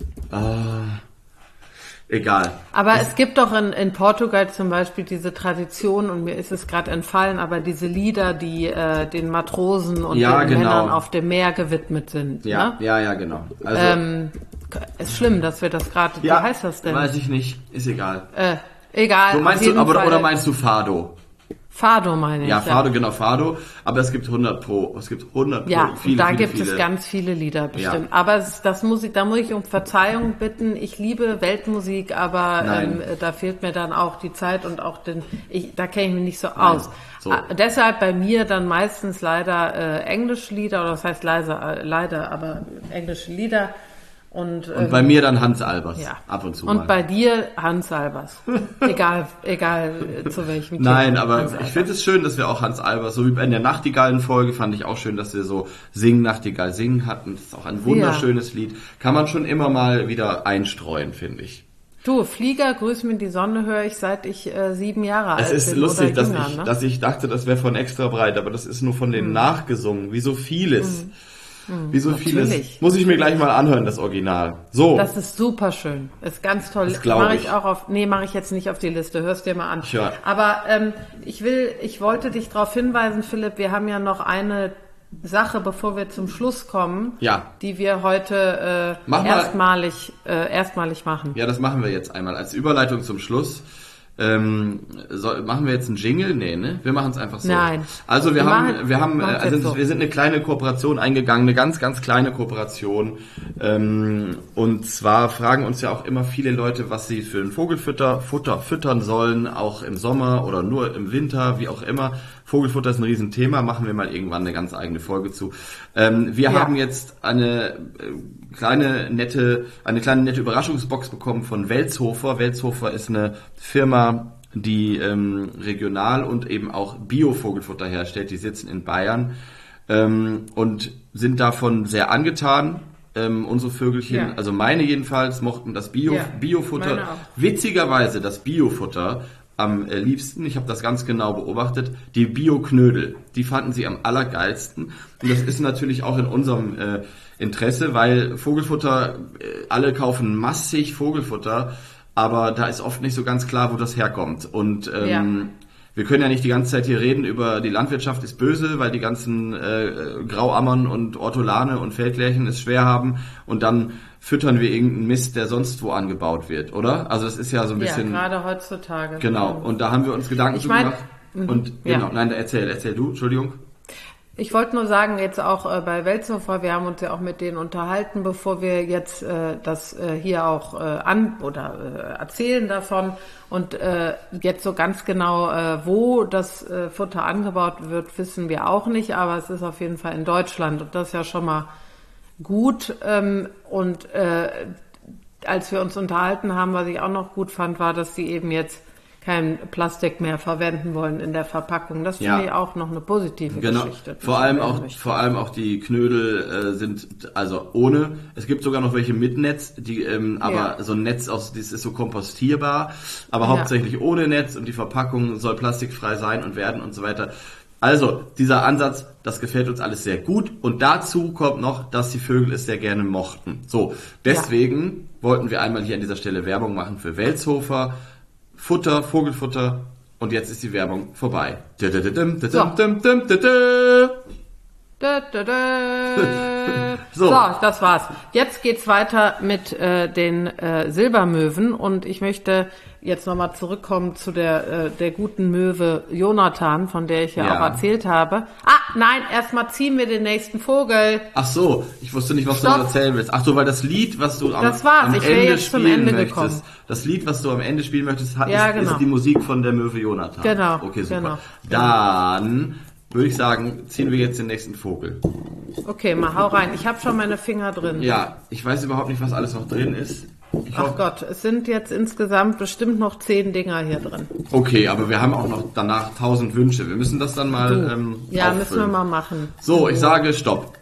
Egal. Aber es gibt doch in Portugal zum Beispiel diese Tradition, und mir ist es gerade entfallen, aber diese Lieder, die den Matrosen und den Männern auf dem Meer gewidmet sind. Ja, ne? ja, genau. Also, ist schlimm, dass wir das gerade... Ja, wie heißt das denn? Weiß ich nicht. Ist egal. Egal. Oder meinst du Fado? Fado meine ich. Ja, Fado, genau, Fado. Aber es gibt 100 Pro. Es gibt 100 Pro. Ja, viele, da gibt es ganz viele Lieder bestimmt. Ja. Aber da muss ich um Verzeihung bitten. Ich liebe Weltmusik, aber da fehlt mir dann auch die Zeit und auch da kenne ich mich nicht so aus. So. Deshalb bei mir dann meistens leider englische Lieder, oder das heißt leider, aber englische Lieder. Und bei mir dann Hans Albers, ab und zu mal. Und bei dir Hans Albers. egal zu welchem Thema. Nein, aber ich finde es schön, dass wir auch Hans Albers, so wie in der Nachtigallen-Folge fand ich auch schön, dass wir so Sing, Nachtigall, Singen hatten. Das ist auch ein wunderschönes Lied. Kann man schon immer mal wieder einstreuen, finde ich. Du, Flieger, Grüß mir in die Sonne höre ich, seit ich 7 Jahre alt bin. Es ist lustig, dass ich dachte, das wäre von Extra Breit, aber das ist nur von denen nachgesungen, wie so vieles. Wie so vieles. Muss ich mir gleich mal anhören, das Original. So. Das ist super schön. Ist ganz toll. Das glaube ich. Mache ich jetzt nicht auf die Liste. Hörst dir mal an. Ja. Aber ich wollte dich darauf hinweisen, Philipp, wir haben ja noch eine Sache, bevor wir zum Schluss kommen, die wir heute erstmalig machen. Ja, das machen wir jetzt einmal als Überleitung zum Schluss. Machen wir jetzt einen Jingle? Nee, ne? Wir machen es einfach so. Nein. Also wir sind eine kleine Kooperation eingegangen, eine ganz, ganz kleine Kooperation. Und zwar fragen uns ja auch immer viele Leute, was sie für ein Futter füttern sollen, auch im Sommer oder nur im Winter, wie auch immer. Vogelfutter ist ein Riesenthema, machen wir mal irgendwann eine ganz eigene Folge zu. Wir haben jetzt eine kleine nette Überraschungsbox bekommen von Welzhofer. Welzhofer ist eine Firma, die regional und eben auch Bio-Vogelfutter herstellt. Die sitzen in Bayern und sind davon sehr angetan. Unsere Vögelchen, also meine jedenfalls, mochten das Biofutter. Witzigerweise das Biofutter am liebsten, ich habe das ganz genau beobachtet, die Bio-Knödel. Die fanden sie am allergeilsten. Und das ist natürlich auch in unserem Interesse, weil Vogelfutter, alle kaufen massig Vogelfutter, aber da ist oft nicht so ganz klar, wo das herkommt. Und wir können ja nicht die ganze Zeit hier reden über die Landwirtschaft ist böse, weil die ganzen Grauammern und Ortolane und Feldlärchen es schwer haben und dann füttern wir irgendeinen Mist, der sonst wo angebaut wird, oder? Also das ist ja so ein bisschen... Ja, gerade heutzutage. Genau, und da haben wir uns Gedanken gemacht. Und nein, erzähl du, Entschuldigung. Ich wollte nur sagen, jetzt auch bei Welzhofer, wir haben uns ja auch mit denen unterhalten, bevor wir jetzt das hier auch erzählen davon. Und jetzt so ganz genau, wo das Futter angebaut wird, wissen wir auch nicht, aber es ist auf jeden Fall in Deutschland und das ist ja schon mal gut. Als wir uns unterhalten haben, was ich auch noch gut fand, war, dass sie eben jetzt kein Plastik mehr verwenden wollen in der Verpackung. Das finde ich auch noch eine positive Geschichte. Vor allem auch die Knödel sind also ohne. Es gibt sogar noch welche mit Netz, aber so ein Netz das ist so kompostierbar, aber hauptsächlich ohne Netz und die Verpackung soll plastikfrei sein und werden und so weiter. Also, dieser Ansatz, das gefällt uns alles sehr gut und dazu kommt noch, dass die Vögel es sehr gerne mochten. So, deswegen wollten wir einmal hier an dieser Stelle Werbung machen für Welzhofer, Futter, Vogelfutter und jetzt ist die Werbung vorbei. So, das war's. Jetzt geht's weiter mit den Silbermöwen und ich möchte jetzt nochmal zurückkommen zu der guten Möwe Jonathan, von der ich ja auch erzählt habe. Nein, erstmal ziehen wir den nächsten Vogel. Ach so, ich wusste nicht, was du erzählen willst. Ach so, weil das Lied, was du am Ende spielen möchtest, das Lied, was du am Ende spielen möchtest, ist die Musik von der Möwe Jonathan. Genau. Okay, super. Dann würde ich sagen, ziehen wir jetzt den nächsten Vogel. Okay, mal hau rein. Ich habe schon meine Finger drin. Ja, ich weiß überhaupt nicht, was alles noch drin ist. Ach Gott, es sind jetzt insgesamt bestimmt noch 10 Dinger hier drin. Okay, aber wir haben auch noch danach 1000 Wünsche. Wir müssen das dann mal auffüllen. Müssen wir mal machen. So, ich sage Stopp.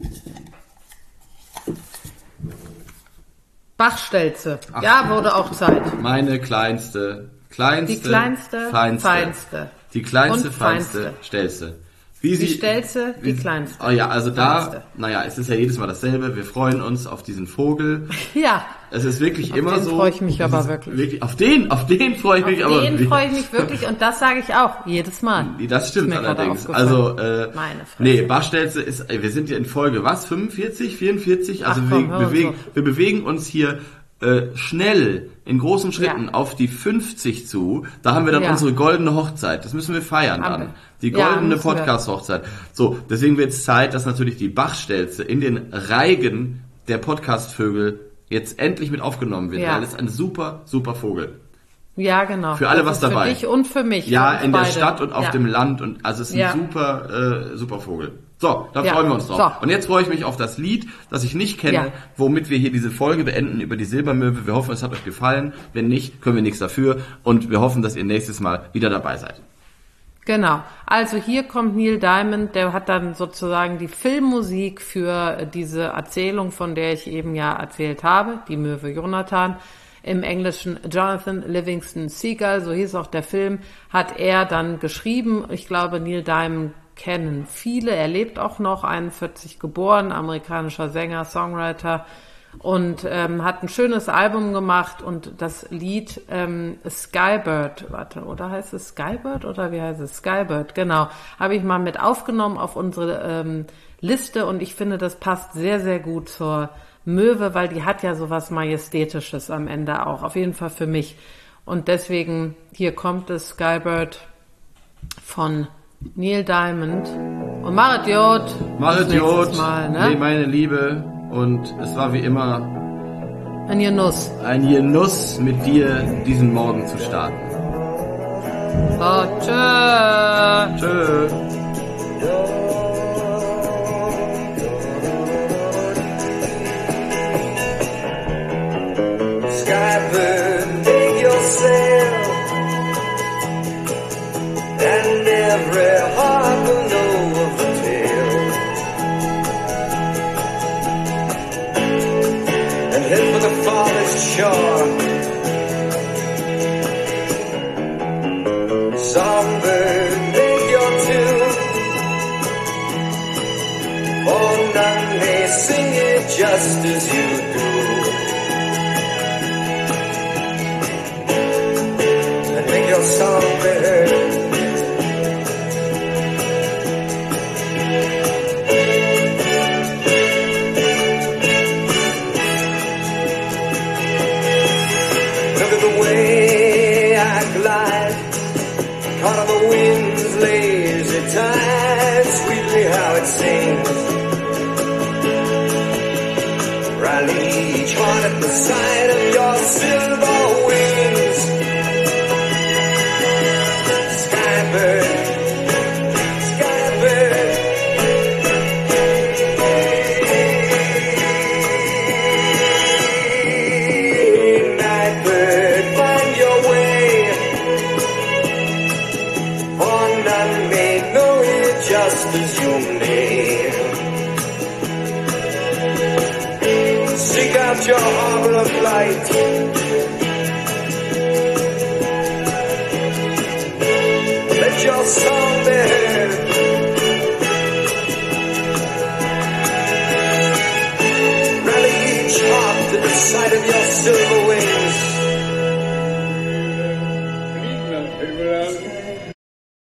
Bachstelze. Wurde auch Zeit. Meine kleinste, feinste. Die kleinste, feinste Stelze. Die Stelze, die kleinste. Oh ja, also es ist ja jedes Mal dasselbe. Wir freuen uns auf diesen Vogel. Ja. Es ist wirklich immer so. Auf den freue ich mich aber wirklich. Auf den freue ich mich aber wirklich. Auf den freue ich mich wirklich und das sage ich auch jedes Mal. Das stimmt allerdings. Also, meine Fresse. Bachstelze ist, wir sind ja in Folge, 45, 44? Also wir bewegen uns hier schnell in großen Schritten auf die 50 zu. Da haben wir dann unsere goldene Hochzeit. Das müssen wir feiern dann. Die goldene Podcast-Hochzeit. So, deswegen wird es Zeit, dass natürlich die Bachstelze in den Reigen der Podcast-Vögel jetzt endlich mit aufgenommen wird. Weil es ist ein super, super Vogel. Ja, genau. Für alle was dabei. Für dich und für mich. Ja, in der beide. Stadt und auf dem Land. Und also es ist ein super Vogel. So, da freuen wir uns drauf. So. Und jetzt freue ich mich auf das Lied, das ich nicht kenne, womit wir hier diese Folge beenden über die Silbermöwe. Wir hoffen, es hat euch gefallen. Wenn nicht, können wir nichts dafür. Und wir hoffen, dass ihr nächstes Mal wieder dabei seid. Genau. Also hier kommt Neil Diamond, der hat dann sozusagen die Filmmusik für diese Erzählung, von der ich eben ja erzählt habe, die Möwe Jonathan. Im Englischen Jonathan Livingston Seagull, so hieß auch der Film, hat er dann geschrieben. Ich glaube, Neil Diamond kennen viele. Er lebt auch noch, 41 geboren, amerikanischer Sänger, Songwriter und hat ein schönes Album gemacht und das Lied Skybird, oder heißt es Skybird oder wie heißt es? Skybird, genau, habe ich mal mit aufgenommen auf unsere Liste und ich finde, das passt sehr, sehr gut zur Möwe, weil die hat ja sowas Majestätisches am Ende auch, auf jeden Fall für mich. Und deswegen, hier kommt es, Skybird von Neil Diamond. Und Marit Jod. Marit Jod, ne? Meine Liebe. Und es war wie immer ein Genuss. Ein Genuss, mit dir diesen Morgen zu starten. So, tschö. Tschö. Skybird, make yourself, and every heart will know of the tale, and head for the farthest shore. Songbird, make your tune, for none may sing it just as you do. Your song be heard. Look at the way I glide, caught on the wind's lazy tide, sweetly how it sings. Rally each heart at the sight of your silver wings. Skybird, Skybird, Nightbird, find your way, for none may know it just as you may. Seek out your harbor of light,